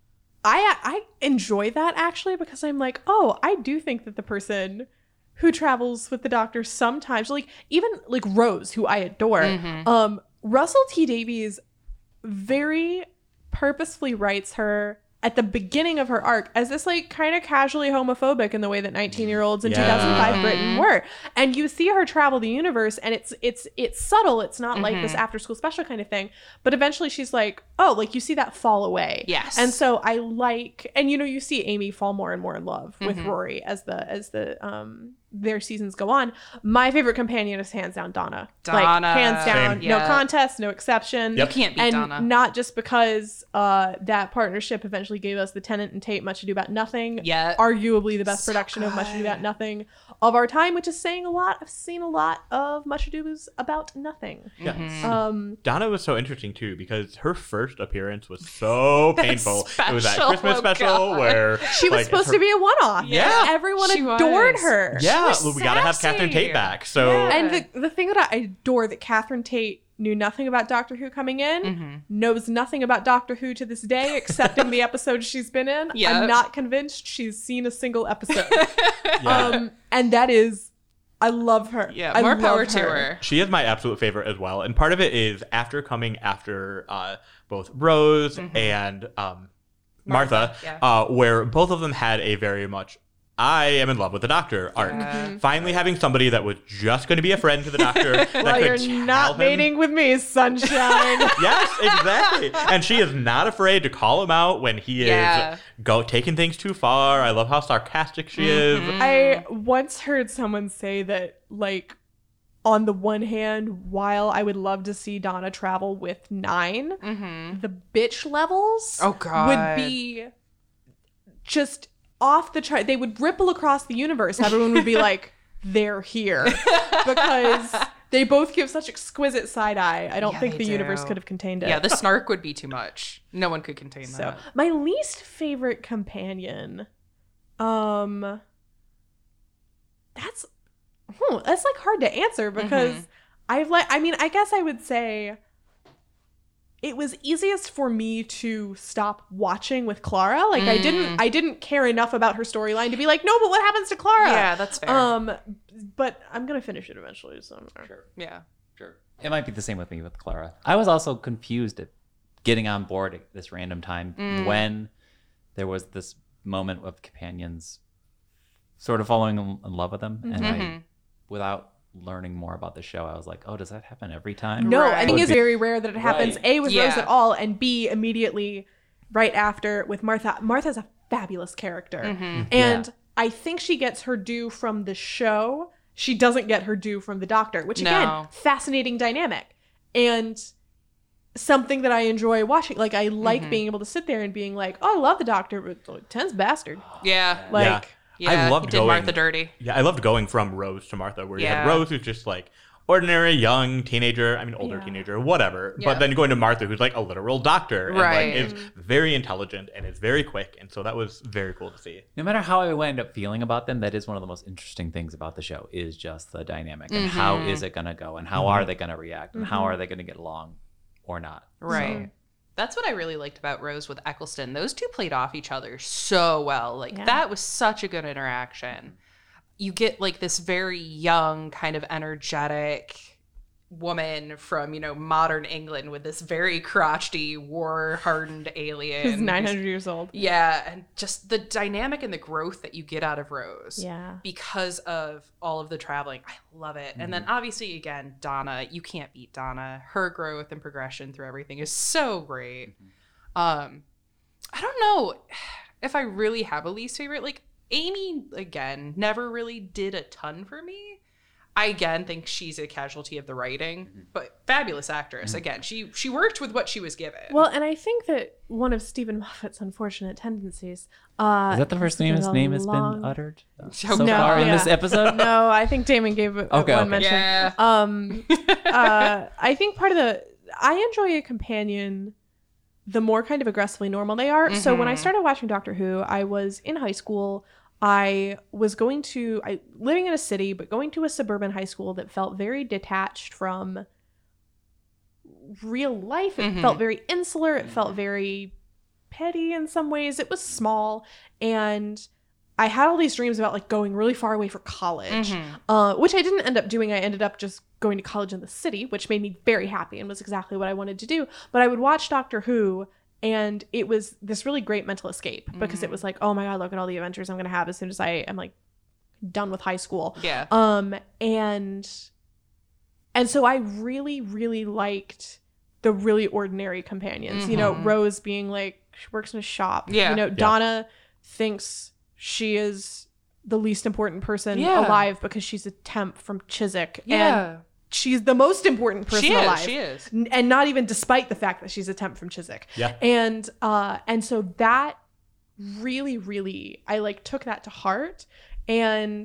[SPEAKER 3] enjoy that actually because I'm like, oh, I do think that the person who travels with the Doctor sometimes, like even like Rose, who I adore, Russell T Davies very purposefully writes her at the beginning of her arc as this like kind of casually homophobic in the way that 19-year-olds in 2005 Britain were. And you see her travel the universe and it's subtle. It's not like this after school special kind of thing. But eventually she's like, oh, like you see that fall away.
[SPEAKER 2] Yes.
[SPEAKER 3] And so I like, and you see Amy fall more and more in love with Rory as their seasons go on. My favorite companion is hands down Donna. Like hands down,
[SPEAKER 1] Same.
[SPEAKER 3] no contest, no exception.
[SPEAKER 2] You can't beat
[SPEAKER 3] And
[SPEAKER 2] Donna.
[SPEAKER 3] not just because that partnership eventually gave us the Tennant and Tate Much Ado About Nothing.
[SPEAKER 2] Yeah.
[SPEAKER 3] Arguably the best production of Much Ado About Nothing of our time, which is saying a lot. I've seen a lot of Much Ado About Nothing.
[SPEAKER 1] Yeah. Donna was so interesting too because her first appearance was so painful. It was that
[SPEAKER 2] special,
[SPEAKER 1] Christmas
[SPEAKER 2] oh
[SPEAKER 1] special
[SPEAKER 2] God.
[SPEAKER 1] where
[SPEAKER 3] She was
[SPEAKER 1] like,
[SPEAKER 3] supposed
[SPEAKER 1] her-
[SPEAKER 3] to be a one-off.
[SPEAKER 1] Yeah.
[SPEAKER 3] Everyone
[SPEAKER 2] She
[SPEAKER 3] adored
[SPEAKER 2] was.
[SPEAKER 3] her.
[SPEAKER 1] Yeah,
[SPEAKER 2] was
[SPEAKER 1] we gotta have
[SPEAKER 2] sassy.
[SPEAKER 1] Catherine Tate back. So
[SPEAKER 3] And the thing that I adore that Catherine Tate knew nothing about Doctor Who coming in, knows nothing about Doctor Who to this day, except in the episodes she's been in.
[SPEAKER 2] Yep.
[SPEAKER 3] I'm not convinced she's seen a single episode.
[SPEAKER 1] yeah.
[SPEAKER 3] And that is, I love her.
[SPEAKER 2] Yeah,
[SPEAKER 3] I
[SPEAKER 2] more
[SPEAKER 3] love
[SPEAKER 2] power to her.
[SPEAKER 1] She is my absolute favorite as well. And part of it is after coming after both Rose and Martha, where both of them had a very much I am in love with the Doctor arc. Finally having somebody that was just going to be a friend to the Doctor. that
[SPEAKER 3] Well,
[SPEAKER 1] could
[SPEAKER 3] you're
[SPEAKER 1] tell
[SPEAKER 3] not
[SPEAKER 1] him-
[SPEAKER 3] mating with me, sunshine.
[SPEAKER 1] Yes, exactly. And she is not afraid to call him out when he is taking things too far. I love how sarcastic she is.
[SPEAKER 3] I once heard someone say that, like, on the one hand, while I would love to see Donna travel with 9, the bitch levels
[SPEAKER 2] Oh, God.
[SPEAKER 3] would be just off the chart. They would ripple across the universe. Everyone would be like, they're here. Because they both give such exquisite side eye. I don't think
[SPEAKER 2] they
[SPEAKER 3] the universe
[SPEAKER 2] do.
[SPEAKER 3] could have contained it.
[SPEAKER 2] Yeah, the snark would be too much. No one could contain
[SPEAKER 3] So
[SPEAKER 2] that.
[SPEAKER 3] my least favorite companion, that's like hard to answer because I guess I would say it was easiest for me to stop watching with Clara. Like I didn't care enough about her storyline to be like, no, but what happens to Clara?
[SPEAKER 2] Yeah, that's fair.
[SPEAKER 3] But I'm gonna finish it eventually. So
[SPEAKER 4] Sure.
[SPEAKER 2] Yeah.
[SPEAKER 4] Sure. It might be the same with me with Clara. I was also confused at getting on board at this random time when there was this moment of companions sort of falling in love with them. And I, without learning more about the show, I was like, oh, does that happen every time?
[SPEAKER 3] no,
[SPEAKER 2] Right.
[SPEAKER 3] I think it's very rare that it happens.
[SPEAKER 4] Right.
[SPEAKER 3] A with
[SPEAKER 2] Yeah.
[SPEAKER 3] Rose at all, and B immediately right after with Martha. Martha's a fabulous character, and I think she gets her due from the show. She doesn't get her due from the Doctor, which again,
[SPEAKER 2] No.
[SPEAKER 3] fascinating dynamic and something that I enjoy watching. Like I like being able to sit there and being like, oh, I love the Doctor, but like, Ten's bastard.
[SPEAKER 2] Yeah.
[SPEAKER 3] Like
[SPEAKER 2] Yeah,
[SPEAKER 1] I loved
[SPEAKER 2] he did
[SPEAKER 1] going.
[SPEAKER 2] Martha dirty.
[SPEAKER 1] Yeah, I loved going from Rose to Martha, where you had
[SPEAKER 2] Yeah.
[SPEAKER 1] Rose who's just like ordinary young teenager, older teenager, whatever. Yeah. But then going to Martha, who's like a literal doctor, and like is very intelligent and is very quick, and so that was very cool to see.
[SPEAKER 4] No matter how I wind up feeling about them, that is one of the most interesting things about the show is just the dynamic and how is it gonna go and how are they gonna react and how are they gonna get along or not.
[SPEAKER 2] Right. So. That's what I really liked about Rose with Eccleston. Those two played off each other so well. Like that was such a good interaction. You get like this very young, kind of energetic woman from, modern England with this very crotchety, war-hardened alien.
[SPEAKER 3] Who's 900 years old.
[SPEAKER 2] Yeah, and just the dynamic and the growth that you get out of Rose.
[SPEAKER 3] Yeah.
[SPEAKER 2] Because of all of the traveling. I love it. And then obviously, again, Donna. You can't beat Donna. Her growth and progression through everything is so great. I don't know if I really have a least favorite. Like, Amy, again, never really did a ton for me. I, again, think she's a casualty of the writing, but fabulous actress. Again, she worked with what she was given.
[SPEAKER 3] Well, and I think that one of Stephen Moffat's unfortunate tendencies...
[SPEAKER 4] is that the first time his name has been uttered so far in this episode?
[SPEAKER 3] No, I think Damon gave one mention.
[SPEAKER 2] Yeah.
[SPEAKER 3] I think part of I enjoy a companion... the more kind of aggressively normal they are. So when I started watching Doctor Who, I was in high school. I was living in a city, but going to a suburban high school that felt very detached from real life. It felt very insular. It felt very petty in some ways. It was small. And I had all these dreams about like going really far away for college, which I didn't end up doing. I ended up just going to college in the city, which made me very happy and was exactly what I wanted to do. But I would watch Doctor Who, and it was this really great mental escape because it was like, oh my God, look at all the adventures I'm going to have as soon as I am like done with high school.
[SPEAKER 2] Yeah.
[SPEAKER 3] And so I really, really liked the really ordinary companions, Rose being like, she works in a shop.
[SPEAKER 2] Yeah.
[SPEAKER 3] Donna thinks she is the least important person alive because she's a temp from Chiswick.
[SPEAKER 2] Yeah.
[SPEAKER 3] And she's the most important person alive.
[SPEAKER 2] She is.
[SPEAKER 3] And not even despite the fact that she's a temp from Chiswick.
[SPEAKER 1] Yeah.
[SPEAKER 3] And so that really, really, I like took that to heart. And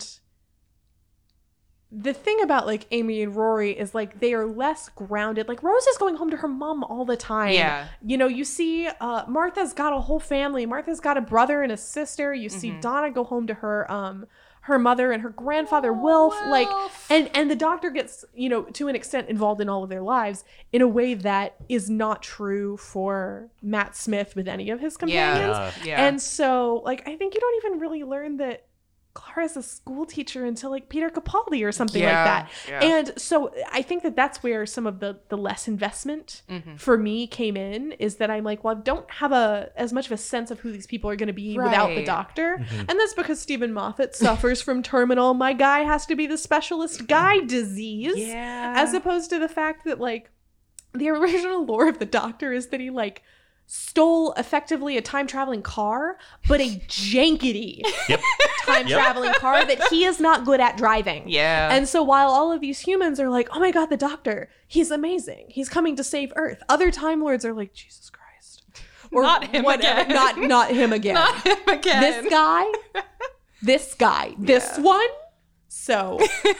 [SPEAKER 3] the thing about like Amy and Rory is like they are less grounded. Like Rose is going home to her mom all the time.
[SPEAKER 2] Yeah.
[SPEAKER 3] You see Martha's got a whole family. Martha's got a brother and a sister. You see Donna go home to her mother and her grandfather Wilf. Like and the Doctor gets, to an extent involved in all of their lives in a way that is not true for Matt Smith with any of his companions.
[SPEAKER 2] Yeah.
[SPEAKER 3] And so like I think you don't even really learn that Clara's a school teacher until like Peter Capaldi or something like that. Yeah. And so I think that that's where some of the less investment for me came in, is that I'm like, well, I don't have as much of a sense of who these people are going to be without the Doctor. And that's because Stephen Moffat suffers from terminal, my guy has to be the specialist guy disease.
[SPEAKER 2] Yeah.
[SPEAKER 3] As opposed to the fact that like the original lore of the Doctor is that he like stole effectively a time-traveling car, but a jankety time-traveling car that he is not good at driving.
[SPEAKER 2] Yeah.
[SPEAKER 3] And so while all of these humans are like, oh my God, the Doctor, he's amazing. He's coming to save Earth. Other Time Lords are like, Jesus Christ.
[SPEAKER 2] Or not him again.
[SPEAKER 3] Not him again.
[SPEAKER 2] Not him again.
[SPEAKER 3] This guy, this one. So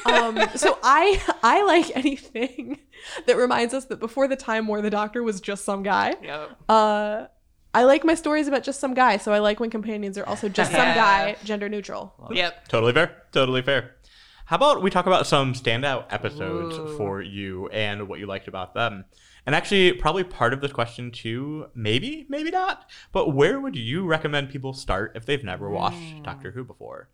[SPEAKER 3] I like anything that reminds us that before the Time War, the Doctor was just some guy.
[SPEAKER 2] Yep.
[SPEAKER 3] I like my stories about just some guy, so I like when companions are also just some guy, gender neutral.
[SPEAKER 2] Yep.
[SPEAKER 1] Totally fair. How about we talk about some standout episodes for you and what you liked about them? And actually, probably part of this question too, maybe not, but where would you recommend people start if they've never watched Doctor Who before?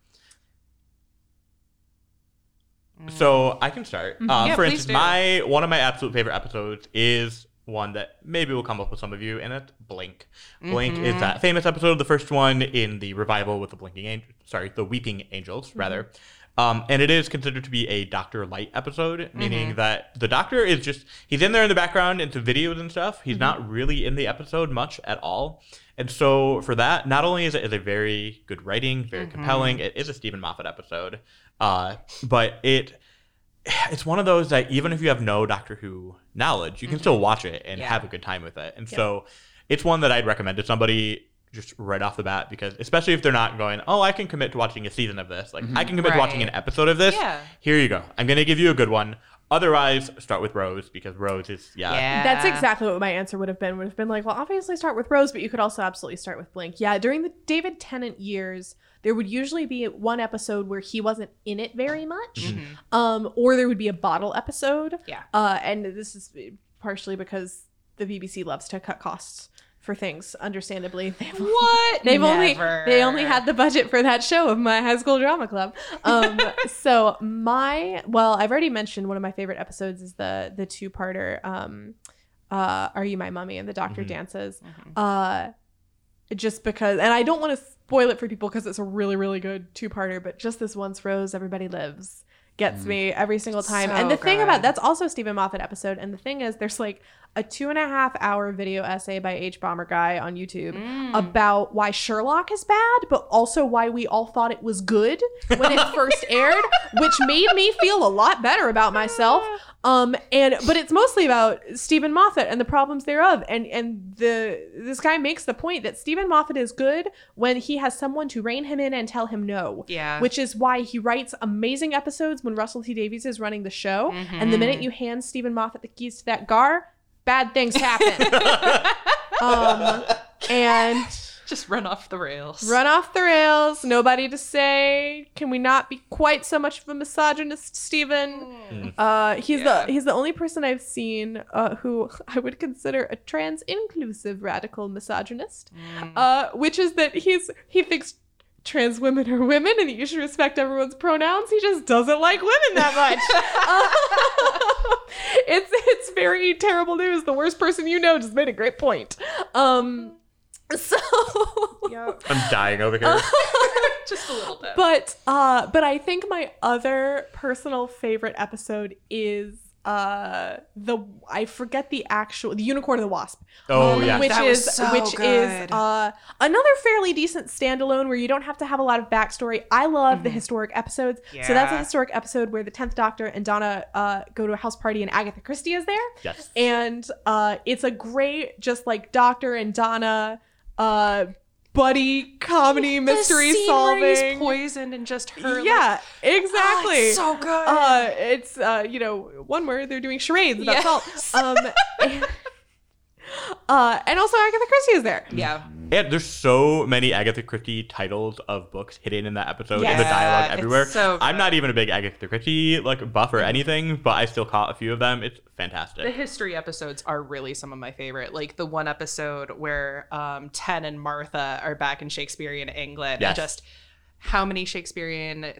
[SPEAKER 1] So I can start. For instance, one of my absolute favorite episodes is one that maybe will come up with some of you, and it's Blink. Blink is that famous episode, the first one in the revival with the Weeping Angels, rather. And it is considered to be a Dr. Light episode, meaning that the Doctor is he's in there in the background into videos and stuff. He's not really in the episode much at all. And so for that, not only is it a very good writing, very compelling, it is a Stephen Moffat episode, but it's one of those that even if you have no Doctor Who knowledge, you can still watch it and have a good time with it. And so it's one that I'd recommend to somebody just right off the bat, because especially if they're not going, oh, I can commit to watching a season of this. Like I can commit to watching an episode of this. Yeah. Here you go. I'm going to give you a good one. Otherwise, start with Rose, because Rose is,
[SPEAKER 3] That's exactly what my answer would have been. Would have been like, well, obviously start with Rose, but you could also absolutely start with Blink. Yeah, during the David Tennant years, there would usually be one episode where he wasn't in it very much, or there would be a bottle episode.
[SPEAKER 2] Yeah.
[SPEAKER 3] And this is partially because the BBC loves to cut costs for things, understandably. They only had the budget for that show of My High School Drama Club. So I've already mentioned one of my favorite episodes is the two-parter Are You My Mummy? And the Doctor dances. Just because, and I don't want to spoil it for people because it's a really, really good two-parter, but just this once Rose, Everybody Lives gets me every single time.
[SPEAKER 2] So
[SPEAKER 3] and the thing about that's also a Stephen Moffat episode, and the thing is there's like a 2.5 hour video essay by H Bomber Guy on YouTube about why Sherlock is bad, but also why we all thought it was good when it first aired, which made me feel a lot better about myself. But it's mostly about Stephen Moffat and the problems thereof. And this guy makes the point that Stephen Moffat is good when he has someone to rein him in and tell him no.
[SPEAKER 2] Yeah.
[SPEAKER 3] Which is why he writes amazing episodes when Russell T Davies is running the show. And the minute you hand Stephen Moffat the keys to that gar, bad things happen. And
[SPEAKER 2] just run off the rails.
[SPEAKER 3] Nobody to say, can we not be quite so much of a misogynist, Stephen? He's the only person I've seen who I would consider a trans-inclusive radical misogynist, which is that he thinks trans women are women and you should respect everyone's pronouns. He just doesn't like women that much. It's very terrible news. The worst person you know just made a great point. So
[SPEAKER 1] I'm dying over here.
[SPEAKER 2] Just a little bit.
[SPEAKER 3] But I think my other personal favorite episode is I forget the Unicorn and the Wasp. Which is another fairly decent standalone where you don't have to have a lot of backstory. I love the historic episodes. Yeah. So that's a historic episode where the 10th Doctor and Donna go to a house party and Agatha Christie is there.
[SPEAKER 1] Yes.
[SPEAKER 3] And it's a great just like Doctor and Donna buddy comedy mystery solving.
[SPEAKER 2] Where he's poisoned and just her.
[SPEAKER 3] Yeah, exactly.
[SPEAKER 2] It's so good.
[SPEAKER 3] It's one where they're doing charades about salt. And also Agatha Christie is there.
[SPEAKER 2] Yeah.
[SPEAKER 1] And there's so many Agatha Christie titles of books hidden in that episode, in the dialogue everywhere.
[SPEAKER 2] So
[SPEAKER 1] I'm not even a big Agatha Christie buff or anything, but I still caught a few of them. It's fantastic.
[SPEAKER 2] The history episodes are really some of my favorite. Like the one episode where Ten and Martha are back in Shakespearean England.
[SPEAKER 1] Yes.
[SPEAKER 2] And just how many Shakespearean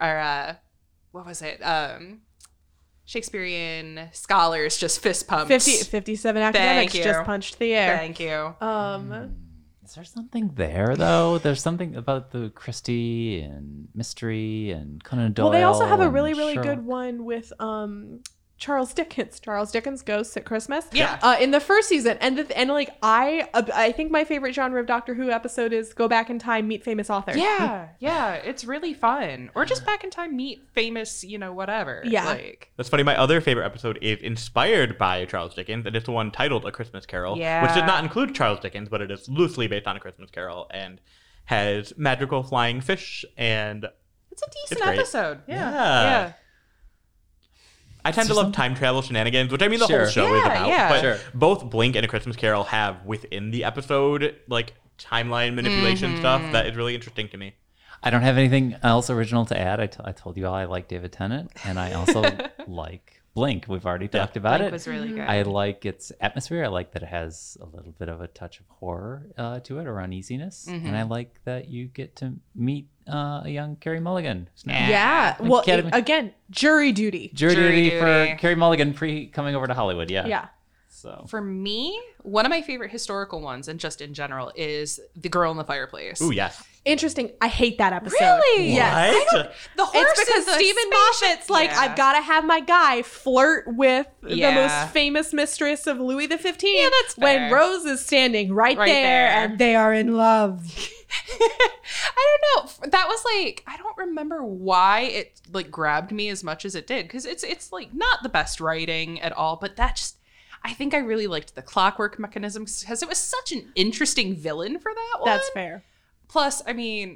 [SPEAKER 2] Shakespearean scholars just fist pumped.
[SPEAKER 3] 57 academics just punched the air.
[SPEAKER 2] Thank you.
[SPEAKER 4] Is there something there, though? There's something about the Christie and mystery and Conan Doyle.
[SPEAKER 3] Well, they also have a really, really
[SPEAKER 4] Sherlock.
[SPEAKER 3] good one with Charles Dickens. Charles Dickens Ghosts at Christmas.
[SPEAKER 2] Yeah.
[SPEAKER 3] In the first season. I think my favorite genre of Doctor Who episode is go back in time, meet famous authors.
[SPEAKER 2] Yeah. It's really fun. Or just back in time, meet famous, whatever.
[SPEAKER 3] Yeah.
[SPEAKER 1] That's funny. My other favorite episode is inspired by Charles Dickens, and it's the one titled A Christmas Carol, which did not include Charles Dickens, but it is loosely based on A Christmas Carol and has magical flying fish, and
[SPEAKER 2] it's a decent
[SPEAKER 1] great.
[SPEAKER 2] episode.
[SPEAKER 1] Yeah. I tend to love time travel shenanigans, which I mean the whole show is about. But both Blink and A Christmas Carol have within the episode timeline manipulation stuff that is really interesting to me.
[SPEAKER 4] I don't have anything else original to add. I told you all I like David Tennant, and I also like Blink. We've already talked about
[SPEAKER 2] Blink
[SPEAKER 4] it.
[SPEAKER 2] Was really good.
[SPEAKER 4] I like its atmosphere. I like that it has a little bit of a touch of horror to it, or uneasiness, and I like that you get to meet a young Carey Mulligan.
[SPEAKER 3] Yeah. Well, again, jury duty.
[SPEAKER 4] Jury duty for Carey Mulligan coming over to Hollywood. Yeah.
[SPEAKER 3] Yeah.
[SPEAKER 4] So
[SPEAKER 2] for me, one of my favorite historical ones, and just in general, is The Girl in the Fireplace.
[SPEAKER 1] Ooh, yes.
[SPEAKER 3] Interesting. I hate that episode.
[SPEAKER 2] Really?
[SPEAKER 3] Yes.
[SPEAKER 2] The horse
[SPEAKER 3] it's because Stephen Moffat's I've got to have my guy flirt with the most famous mistress of Louis XV.
[SPEAKER 2] Yeah, that's fair.
[SPEAKER 3] When Rose is standing right there and they are in love.
[SPEAKER 2] I don't know. That was I don't remember why it grabbed me as much as it did, because it's not the best writing at all, but that just, I think I really liked the clockwork mechanism because it was such an interesting villain for that one.
[SPEAKER 3] That's fair.
[SPEAKER 2] Plus, I mean,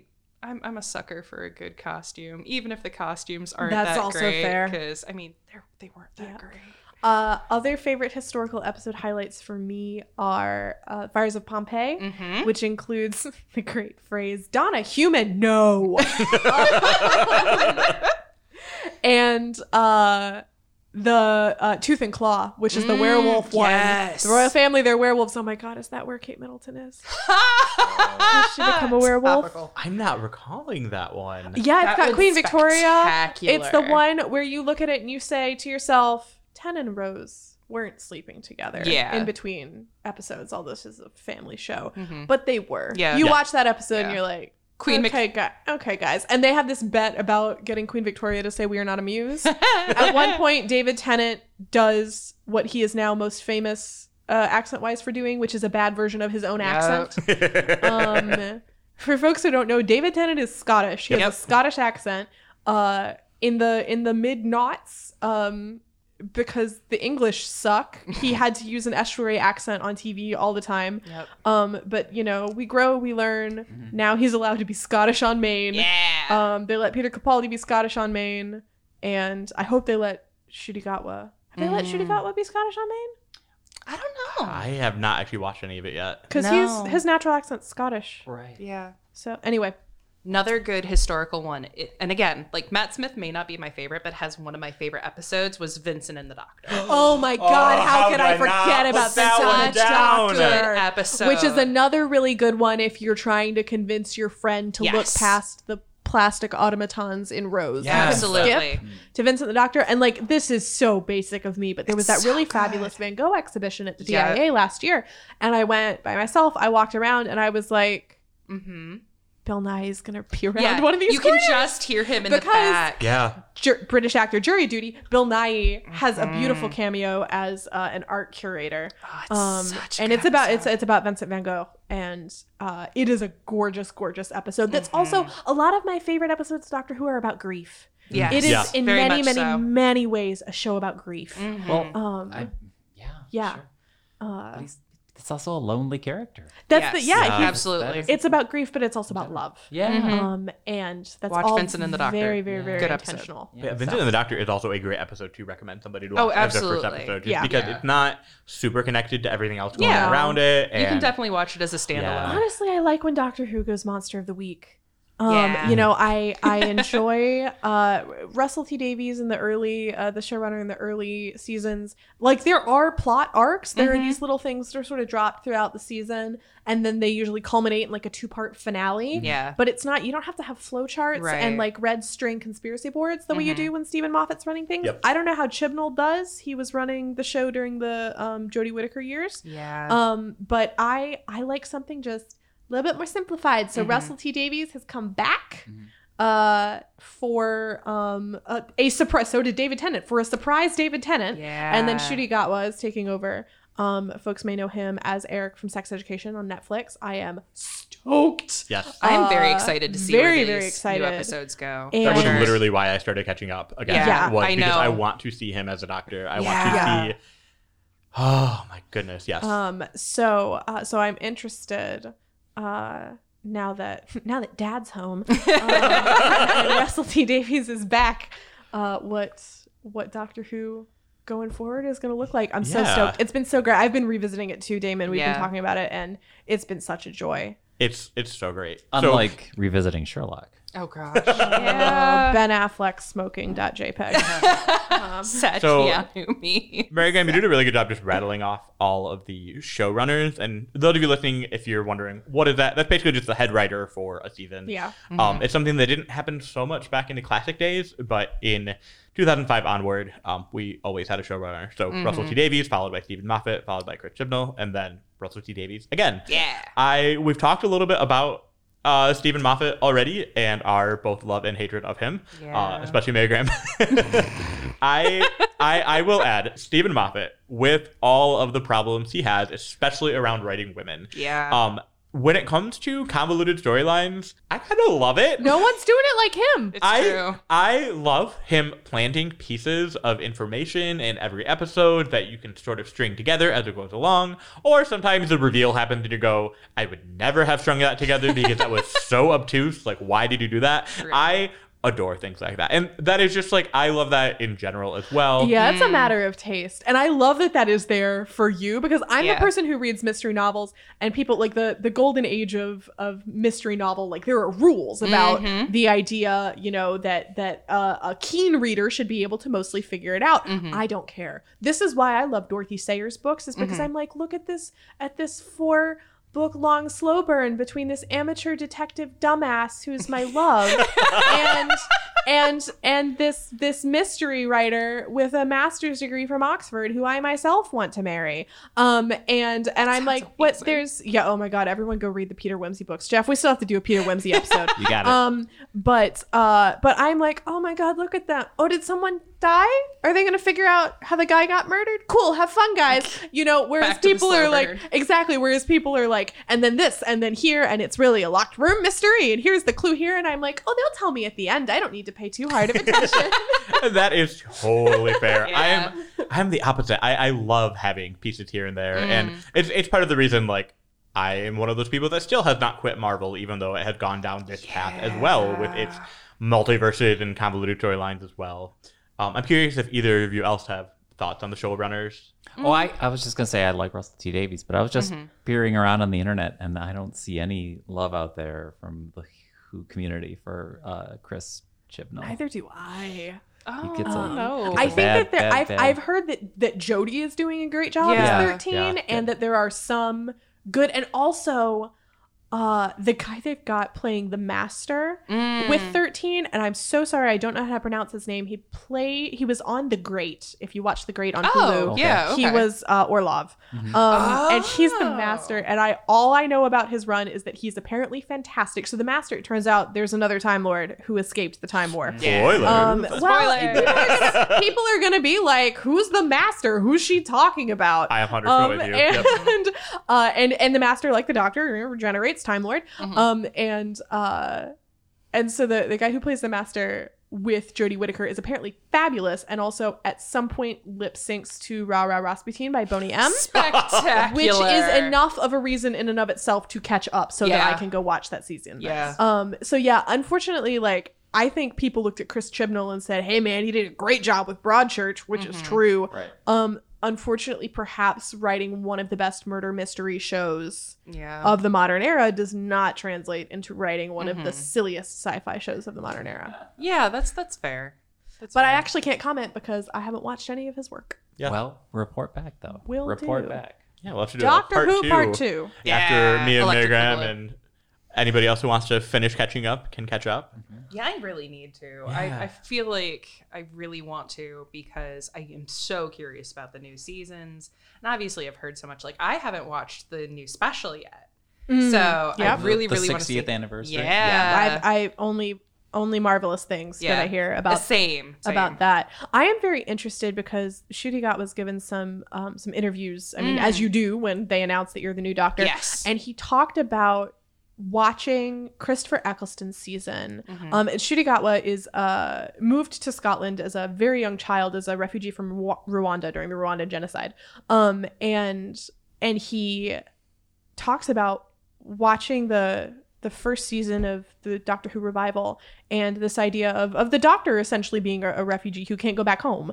[SPEAKER 2] I'm a sucker for a good costume, even if the costumes aren't
[SPEAKER 3] That's
[SPEAKER 2] that
[SPEAKER 3] also
[SPEAKER 2] great.
[SPEAKER 3] fair.
[SPEAKER 2] Because I mean, they weren't that great.
[SPEAKER 3] Other favorite historical episode highlights for me are Fires of Pompeii, which includes the great phrase, Donna, human, no. And the Tooth and Claw, which is the werewolf one.
[SPEAKER 2] Yes.
[SPEAKER 3] The royal family, they're werewolves. Oh my God, is that where Kate Middleton is? Has she become a werewolf?
[SPEAKER 2] Topical.
[SPEAKER 1] I'm not recalling that one.
[SPEAKER 3] Yeah, it's
[SPEAKER 2] That
[SPEAKER 3] got
[SPEAKER 2] was
[SPEAKER 3] Queen Victoria.
[SPEAKER 2] spectacular.
[SPEAKER 3] It's the one where you look at it and you say to yourself, Ten and Rose weren't sleeping together in between episodes. All this is a family show. But they were.
[SPEAKER 2] Yeah.
[SPEAKER 3] You
[SPEAKER 2] Yeah.
[SPEAKER 3] watch that episode and
[SPEAKER 2] Yeah.
[SPEAKER 3] you're like,
[SPEAKER 2] Queen
[SPEAKER 3] okay, guys. And they have this bet about getting Queen Victoria to say we are not amused. At one point, David Tennant does what he is now most famous accent-wise for doing, which is a bad version of his own accent. For folks who don't know, David Tennant is Scottish. He has a Scottish accent. In the mid-noughts, because the English suck, he had to use an estuary accent on TV all the time. But you know, we grow, we learn. Now he's allowed to be Scottish on Maine. They let Peter Capaldi be Scottish on Maine, and I hope they let Ncuti Gatwa. Have they let Ncuti Gatwa be Scottish on Maine?
[SPEAKER 2] I don't know.
[SPEAKER 1] I have not actually watched any of it yet.
[SPEAKER 3] Because his natural accent's Scottish.
[SPEAKER 4] Right.
[SPEAKER 2] Yeah.
[SPEAKER 3] So anyway.
[SPEAKER 2] Another good historical one, and again, like Matt Smith may not be my favorite, but has one of my favorite episodes was Vincent and the Doctor.
[SPEAKER 3] Oh my God! How could I forget about Vincent and the Doctor?
[SPEAKER 2] Good episode,
[SPEAKER 3] which is another really good one if you're trying to convince your friend to look past the plastic automatons in rows.
[SPEAKER 1] Yes.
[SPEAKER 2] Absolutely.
[SPEAKER 3] Skip to Vincent the Doctor, and like this is so basic of me, but there was that really fabulous Van Gogh exhibition at the DIA last year, and I went by myself. I walked around, and I was like, Bill Nye is going to be around one of these corners.
[SPEAKER 2] You can just hear him in the back.
[SPEAKER 1] Yeah.
[SPEAKER 3] British actor, Jury Duty. Bill Nye has a beautiful cameo as an art curator. It's about Vincent van Gogh, and it is a gorgeous, gorgeous episode. That's also a lot of my favorite episodes of Doctor Who are about grief.
[SPEAKER 2] Yes.
[SPEAKER 3] It is in
[SPEAKER 2] Very
[SPEAKER 3] many,
[SPEAKER 2] much
[SPEAKER 3] many,
[SPEAKER 2] so.
[SPEAKER 3] many ways a show about grief.
[SPEAKER 4] Well,
[SPEAKER 3] Yeah.
[SPEAKER 4] But it's also a lonely character.
[SPEAKER 3] That's
[SPEAKER 2] absolutely.
[SPEAKER 3] It's about grief, but it's also about love.
[SPEAKER 4] Yeah.
[SPEAKER 3] And that's
[SPEAKER 2] Watch
[SPEAKER 3] all
[SPEAKER 2] Vincent and the Doctor.
[SPEAKER 3] very, very, very
[SPEAKER 2] Good episode.
[SPEAKER 3] intentional.
[SPEAKER 1] Yeah, Vincent and the Doctor is also a great episode to recommend somebody to watch as their first
[SPEAKER 2] absolutely.
[SPEAKER 1] episode. Just because it's not super connected to everything else going
[SPEAKER 2] Yeah.
[SPEAKER 1] around it.
[SPEAKER 2] You can
[SPEAKER 1] and-
[SPEAKER 2] definitely watch it as a standalone.
[SPEAKER 3] Honestly, I like when Doctor Who goes Monster of the Week.
[SPEAKER 2] Yeah.
[SPEAKER 3] You know, I enjoy Russell T Davies in the early, the showrunner in the early seasons. Like there are plot arcs. There are these little things that are sort of dropped throughout the season, and then they usually culminate in like a 2-part finale.
[SPEAKER 2] Yeah.
[SPEAKER 3] But it's not. You don't have to have flowcharts and like red string conspiracy boards the way you do when Stephen Moffat's running things.
[SPEAKER 1] Yep.
[SPEAKER 3] I don't know how Chibnall does. He was running the show during the Jodie Whittaker years.
[SPEAKER 2] Yeah.
[SPEAKER 3] But I like something just a little bit more simplified. So Russell T Davies has come back for a surprise. So did David Tennant for a surprise David Tennant.
[SPEAKER 2] Yeah.
[SPEAKER 3] And then Ncuti Gatwa is taking over. Folks may know him as Eric from Sex Education on Netflix. I am stoked.
[SPEAKER 1] Yes.
[SPEAKER 2] I'm very excited to see
[SPEAKER 3] very,
[SPEAKER 2] where
[SPEAKER 3] very
[SPEAKER 2] these
[SPEAKER 3] excited.
[SPEAKER 2] new episodes go.
[SPEAKER 3] And-
[SPEAKER 1] That was
[SPEAKER 3] Sure.
[SPEAKER 1] literally why I started catching up again.
[SPEAKER 2] Yeah,
[SPEAKER 1] was
[SPEAKER 2] I
[SPEAKER 1] because
[SPEAKER 2] know.
[SPEAKER 1] I want to see him as a doctor. I want
[SPEAKER 3] Yeah.
[SPEAKER 1] to see. Oh my goodness! Yes.
[SPEAKER 3] So I'm interested. Now that Dad's home, and Russell T Davies is back, what Doctor Who going forward is going to look like. I'm so stoked. It's been so great. I've been revisiting it too, Damon. We've been talking about it, and it's been such a joy.
[SPEAKER 1] It's so great.
[SPEAKER 4] Unlike revisiting Sherlock.
[SPEAKER 2] Oh gosh.
[SPEAKER 3] Ben Affleck smoking .jpg.
[SPEAKER 2] Satrianu me.
[SPEAKER 1] Mary Graham, you did a really good job just rattling off all of the showrunners. And those of you listening, if you're wondering, what is that? That's basically just the head writer for a season.
[SPEAKER 3] Yeah.
[SPEAKER 1] It's something that didn't happen so much back in the classic days, but in 2005 onward, we always had a showrunner. So Russell T Davies, followed by Stephen Moffat, followed by Chris Chibnall, and then Russell T Davies again.
[SPEAKER 2] Yeah.
[SPEAKER 1] We've talked a little bit about Stephen Moffat already and our both love and hatred of him, especially Mary Graham. I will add Stephen Moffat, with all of the problems he has, especially around writing women.
[SPEAKER 2] Yeah.
[SPEAKER 1] when it comes to convoluted storylines, I kind of love it.
[SPEAKER 3] No one's doing it like him.
[SPEAKER 2] It's true.
[SPEAKER 1] I love him planting pieces of information in every episode that you can sort of string together as it goes along. Or sometimes the reveal happens and you go, I would never have strung that together because that was so obtuse. Like, why did you do that?
[SPEAKER 2] True.
[SPEAKER 1] I adore things like that. And that is just like, I love that in general as well.
[SPEAKER 3] Yeah, it's a matter of taste. And I love that that is there for you because I'm the person who reads mystery novels and people like the golden age of mystery novel. Like there are rules about the idea, you know, that a keen reader should be able to mostly figure it out. I don't care. This is why I love Dorothy Sayers books is because I'm like, look at this 4-book-long slow burn between this amateur detective dumbass who's my love and this mystery writer with a master's degree from Oxford who I myself want to marry. And I'm like, amazing. What there's oh my god, everyone go read the Peter Wimsey books. Jeff, we still have to do a Peter Wimsey episode.
[SPEAKER 4] You got it.
[SPEAKER 3] But I'm like, oh my god, look at that. Oh, did someone die? Are they gonna figure out how the guy got murdered? Cool, have fun, guys. You know, whereas people are like, exactly, whereas people are like, and then this, and then here, and it's really a locked room mystery, and here's the clue here, and I'm like, oh, they'll tell me at the end. I don't need to pay too hard of attention.
[SPEAKER 1] That is totally fair. Yeah. I'm the opposite. I love having pieces here and there, and it's part of the reason, like, I am one of those people that still has not quit Marvel, even though it has gone down this path as well with its multiverses and convoluted storylines as well. I'm curious if either of you else have thoughts on the showrunners.
[SPEAKER 4] Oh, I was just going to say I like Russell T Davies, but I was just peering around on the internet, and I don't see any love out there from the Who community for Chris Chibnall.
[SPEAKER 3] Neither do I.
[SPEAKER 2] No.
[SPEAKER 3] I think that I've heard that Jodie is doing a great job as 13, and that there are some good, and also the guy they've got playing the Master with 13, and I'm so sorry I don't know how to pronounce his name. He was on The Great. If you watch The Great on Hulu,
[SPEAKER 2] okay.
[SPEAKER 3] He was Orlov, and he's the Master. And all I know about his run is that he's apparently fantastic. So the Master, it turns out, there's another Time Lord who escaped the Time War.
[SPEAKER 1] Spoilers.
[SPEAKER 3] Well, people are gonna be like, "Who's the Master? Who's she talking about?"
[SPEAKER 1] I am 100% with you.
[SPEAKER 3] And the Master, like the Doctor, regenerates. Time Lord. And so the guy who plays the Master with Jodie Whittaker is apparently fabulous, and also at some point lip syncs to Rah Rah Rasputin by Boney M.
[SPEAKER 2] Spectacular.
[SPEAKER 3] Which is enough of a reason in and of itself to catch up so that I can go watch that season. So unfortunately, like, I think people looked at Chris Chibnall and said, hey man, he did a great job with Broadchurch, which is true.
[SPEAKER 1] Right.
[SPEAKER 3] Unfortunately, perhaps writing one of the best murder mystery shows of the modern era does not translate into writing one of the silliest sci-fi shows of the modern era.
[SPEAKER 2] Yeah, that's fair.
[SPEAKER 3] I actually can't comment because I haven't watched any of his work.
[SPEAKER 1] Yeah.
[SPEAKER 4] Well, report back though.
[SPEAKER 3] Report
[SPEAKER 4] back.
[SPEAKER 1] Yeah, we'll have to do
[SPEAKER 3] Doctor Who Part 2.
[SPEAKER 1] After me and Mary Graham and anybody else who wants to finish catching up can catch up.
[SPEAKER 2] Yeah, I really need to. I feel like I really want to because I am so curious about the new seasons. And obviously I've heard so much. Like, I haven't watched the new special yet. So I really want to see.
[SPEAKER 4] The 60th anniversary.
[SPEAKER 3] Yeah. I only marvelous things that I hear about.
[SPEAKER 2] Same.
[SPEAKER 3] About that. I am very interested because Ncuti Gat was given some interviews. I mean, as you do when they announce that you're the new Doctor.
[SPEAKER 2] Yes.
[SPEAKER 3] And he talked about watching Christopher Eccleston's season. And Ncuti Gatwa is moved to Scotland as a very young child as a refugee from Rwanda during the Rwandan genocide. And he talks about watching the first season of the Doctor Who revival and this idea of the Doctor essentially being a refugee who can't go back home.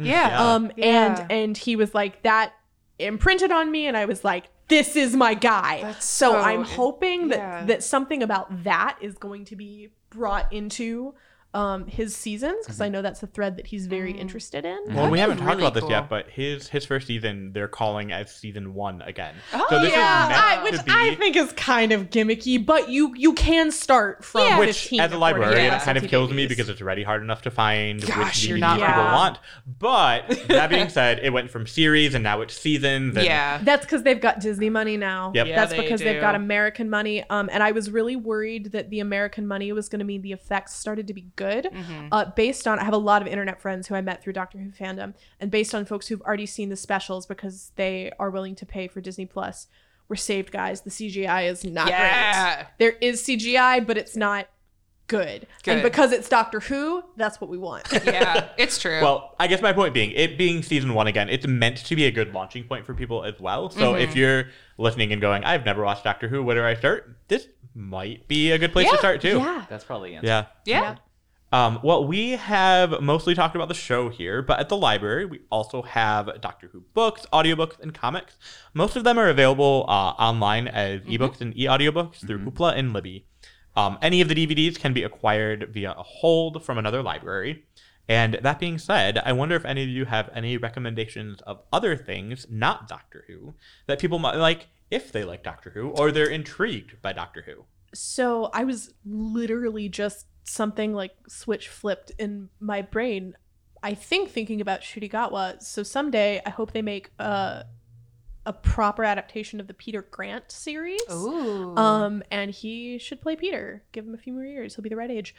[SPEAKER 3] And he was like, that imprinted on me, and I was like, this is my guy. So I'm hoping that something about that is going to be brought into his seasons, because I know that's a thread that he's very interested in.
[SPEAKER 1] Well, we haven't talked about this yet, but his first season they're calling as season 1 again.
[SPEAKER 3] Oh, so this is meant to be, I think is kind of gimmicky, but you can start from
[SPEAKER 1] which as a librarian it kind of kills me because it's already hard enough to find which DVDs people want. But that being said, it went from series and now it's seasons. And
[SPEAKER 3] that's because they've got Disney money now.
[SPEAKER 1] Yep.
[SPEAKER 3] That's because they've got American money. And I was really worried that the American money was going to mean the effects started to be good. Based on, I have a lot of internet friends who I met through Doctor Who fandom, and based on folks who've already seen the specials because they are willing to pay for Disney Plus, we're saved, guys. The CGI is not great. There is CGI, but it's not good. And because it's Doctor Who, that's what we want.
[SPEAKER 2] Yeah, it's true.
[SPEAKER 1] Well, I guess my point being, it being season 1 again, it's meant to be a good launching point for people as well. So if you're listening and going, I've never watched Doctor Who, where do I start? This might be a good place to start too.
[SPEAKER 3] Yeah.
[SPEAKER 4] That's probably the answer.
[SPEAKER 2] Yeah.
[SPEAKER 1] Well, we have mostly talked about the show here, but at the library, we also have Doctor Who books, audiobooks, and comics. Most of them are available online as ebooks and e-audiobooks through Hoopla and Libby. Any of the DVDs can be acquired via a hold from another library. And that being said, I wonder if any of you have any recommendations of other things, not Doctor Who, that people might like if they like Doctor Who or they're intrigued by Doctor Who.
[SPEAKER 3] So I was literally just something like switch flipped in my brain. I think thinking about Shurigawa. So someday I hope they make a proper adaptation of the Peter Grant series.
[SPEAKER 2] Ooh.
[SPEAKER 3] And he should play Peter. Give him a few more years. He'll be the right age.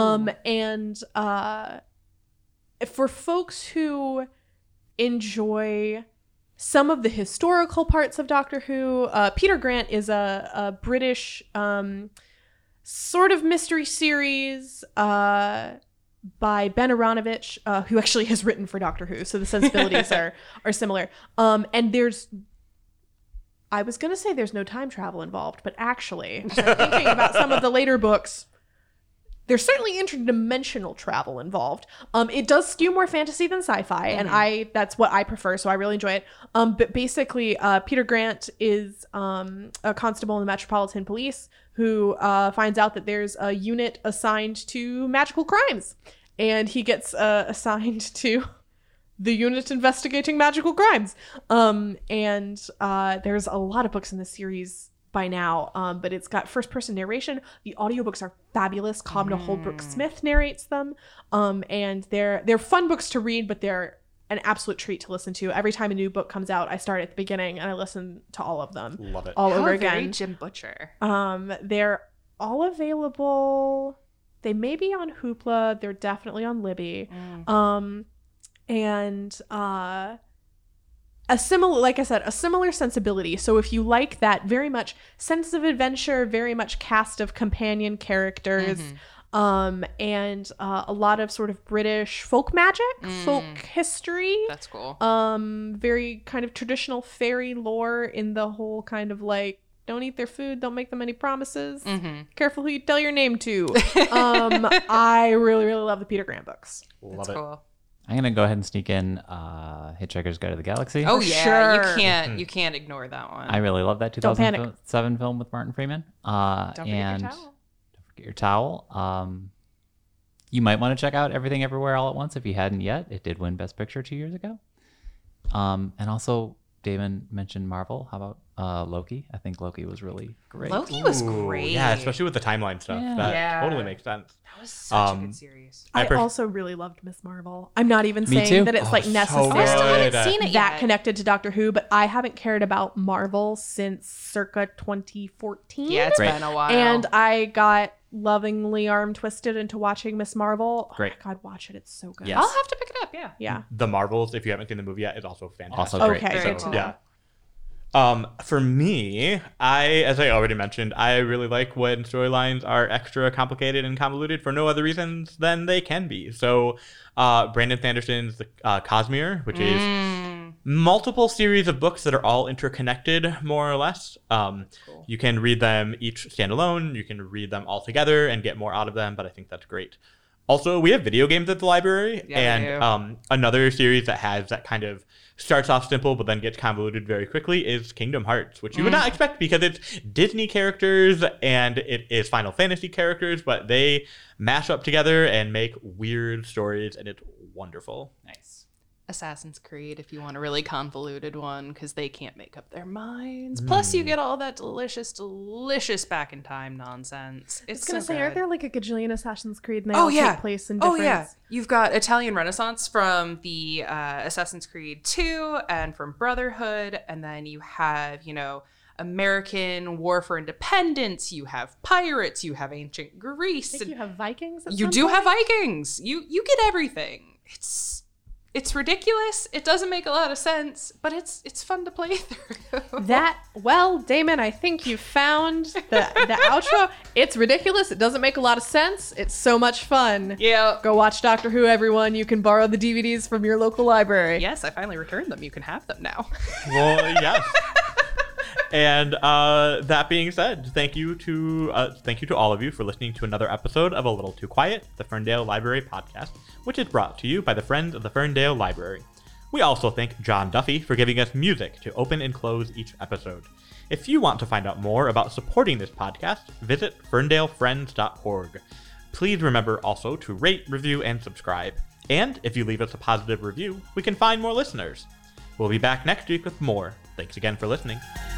[SPEAKER 3] For folks who enjoy some of the historical parts of Doctor Who, Peter Grant is a British sort of mystery series by Ben Aronovich, who actually has written for Doctor Who, so the sensibilities are similar. And I was going to say there's no time travel involved, but actually, thinking about some of the later books, there's certainly interdimensional travel involved. It does skew more fantasy than sci-fi, and that's what I prefer, so I really enjoy it. But basically, Peter Grant is a constable in the Metropolitan Police who finds out that there's a unit assigned to magical crimes, and he gets assigned to the unit investigating magical crimes. There's a lot of books in this series by now, but it's got first-person narration. The audiobooks are fabulous. Comna Holdbrook-Smith narrates them, and they're fun books to read, but they're an absolute treat to listen to. Every time a new book comes out, I start at the beginning and I listen to all of them.
[SPEAKER 1] Love it.
[SPEAKER 3] All over again.
[SPEAKER 2] Very Jim Butcher.
[SPEAKER 3] They're all available. They may be on Hoopla. They're definitely on Libby. A similar sensibility. So if you like that very much sense of adventure, very much cast of companion characters, and a lot of sort of British folk magic, folk history.
[SPEAKER 2] That's cool.
[SPEAKER 3] Very kind of traditional fairy lore in the whole kind of like, don't eat their food, don't make them any promises. Careful who you tell your name to. I really, really love the Peter Grant books.
[SPEAKER 2] That's cool.
[SPEAKER 4] I'm gonna go ahead and sneak in Hitchhiker's Guide to the Galaxy.
[SPEAKER 2] Oh yeah, sure. You can't ignore that one.
[SPEAKER 4] I really love that 2007 film with Martin Freeman.
[SPEAKER 3] Don't forget your towel.
[SPEAKER 4] Don't forget your towel. You might want to check out Everything Everywhere All at Once if you hadn't yet. It did win Best Picture 2 years ago. And also, Damon mentioned Marvel. How about Loki? I think Loki was really great.
[SPEAKER 2] Loki was great.
[SPEAKER 1] Yeah, especially with the timeline stuff.
[SPEAKER 4] Yeah.
[SPEAKER 1] That totally makes sense.
[SPEAKER 2] That was such a good series.
[SPEAKER 3] I also really loved Miss Marvel. I'm not even saying
[SPEAKER 4] too.
[SPEAKER 3] that it's like necessarily
[SPEAKER 2] I still haven't seen it
[SPEAKER 3] that
[SPEAKER 2] yet.
[SPEAKER 3] connected to Doctor Who, but I haven't cared about Marvel since circa 2014.
[SPEAKER 2] Yeah, it's been a while.
[SPEAKER 3] And I got lovingly arm twisted into watching Miss Marvel.
[SPEAKER 1] Great.
[SPEAKER 3] Oh my God, watch it. It's so good.
[SPEAKER 4] Yes.
[SPEAKER 2] I'll have to pick it up. Yeah.
[SPEAKER 3] Yeah.
[SPEAKER 1] The Marvels, if you haven't seen the movie yet, is also fantastic.
[SPEAKER 4] Also great.
[SPEAKER 3] Okay.
[SPEAKER 2] Very
[SPEAKER 3] Good
[SPEAKER 2] cool.
[SPEAKER 3] to know.
[SPEAKER 1] Yeah. For me, as I already mentioned, I really like when storylines are extra complicated and convoluted for no other reasons than they can be. So, Brandon Sanderson's Cosmere, which is multiple series of books that are all interconnected, more or less.
[SPEAKER 2] Cool.
[SPEAKER 1] You can read them each standalone. You can read them all together and get more out of them, but I think that's great. Also, we have video games at the library, and another series that has that kind of starts off simple but then gets convoluted very quickly is Kingdom Hearts, which you would not expect because it's Disney characters and it is Final Fantasy characters, but they mash up together and make weird stories, and it's wonderful.
[SPEAKER 4] Nice.
[SPEAKER 2] Assassin's Creed, if you want a really convoluted one, because they can't make up their minds. Plus, you get all that delicious back in time nonsense.
[SPEAKER 3] I was going to say, aren't there like a gajillion Assassin's Creed and they
[SPEAKER 2] Oh,
[SPEAKER 3] all
[SPEAKER 2] yeah.
[SPEAKER 3] take place in different...
[SPEAKER 2] Oh, yeah. You've got Italian Renaissance from the Assassin's Creed 2 and from Brotherhood. And then you have, American War for Independence. You have pirates. You have ancient Greece.
[SPEAKER 3] I think you have Vikings at
[SPEAKER 2] You
[SPEAKER 3] some
[SPEAKER 2] do
[SPEAKER 3] point?
[SPEAKER 2] have Vikings. You get everything. It's It's ridiculous. It doesn't make a lot of sense, but it's fun to play through.
[SPEAKER 3] Well, Damon, I think you found the outro. It's ridiculous. It doesn't make a lot of sense. It's so much fun.
[SPEAKER 2] Yeah.
[SPEAKER 3] Go watch Doctor Who, everyone. You can borrow the DVDs from your local library.
[SPEAKER 2] Yes, I finally returned them. You can have them now.
[SPEAKER 1] Well, yes. And that being said, thank you to all of you for listening to another episode of A Little Too Quiet, the Ferndale Library podcast, which is brought to you by the Friends of the Ferndale Library. We also thank John Duffy for giving us music to open and close each episode. If you want to find out more about supporting this podcast, visit ferndalefriends.org. Please remember also to rate, review, and subscribe. And if you leave us a positive review, we can find more listeners. We'll be back next week with more. Thanks again for listening.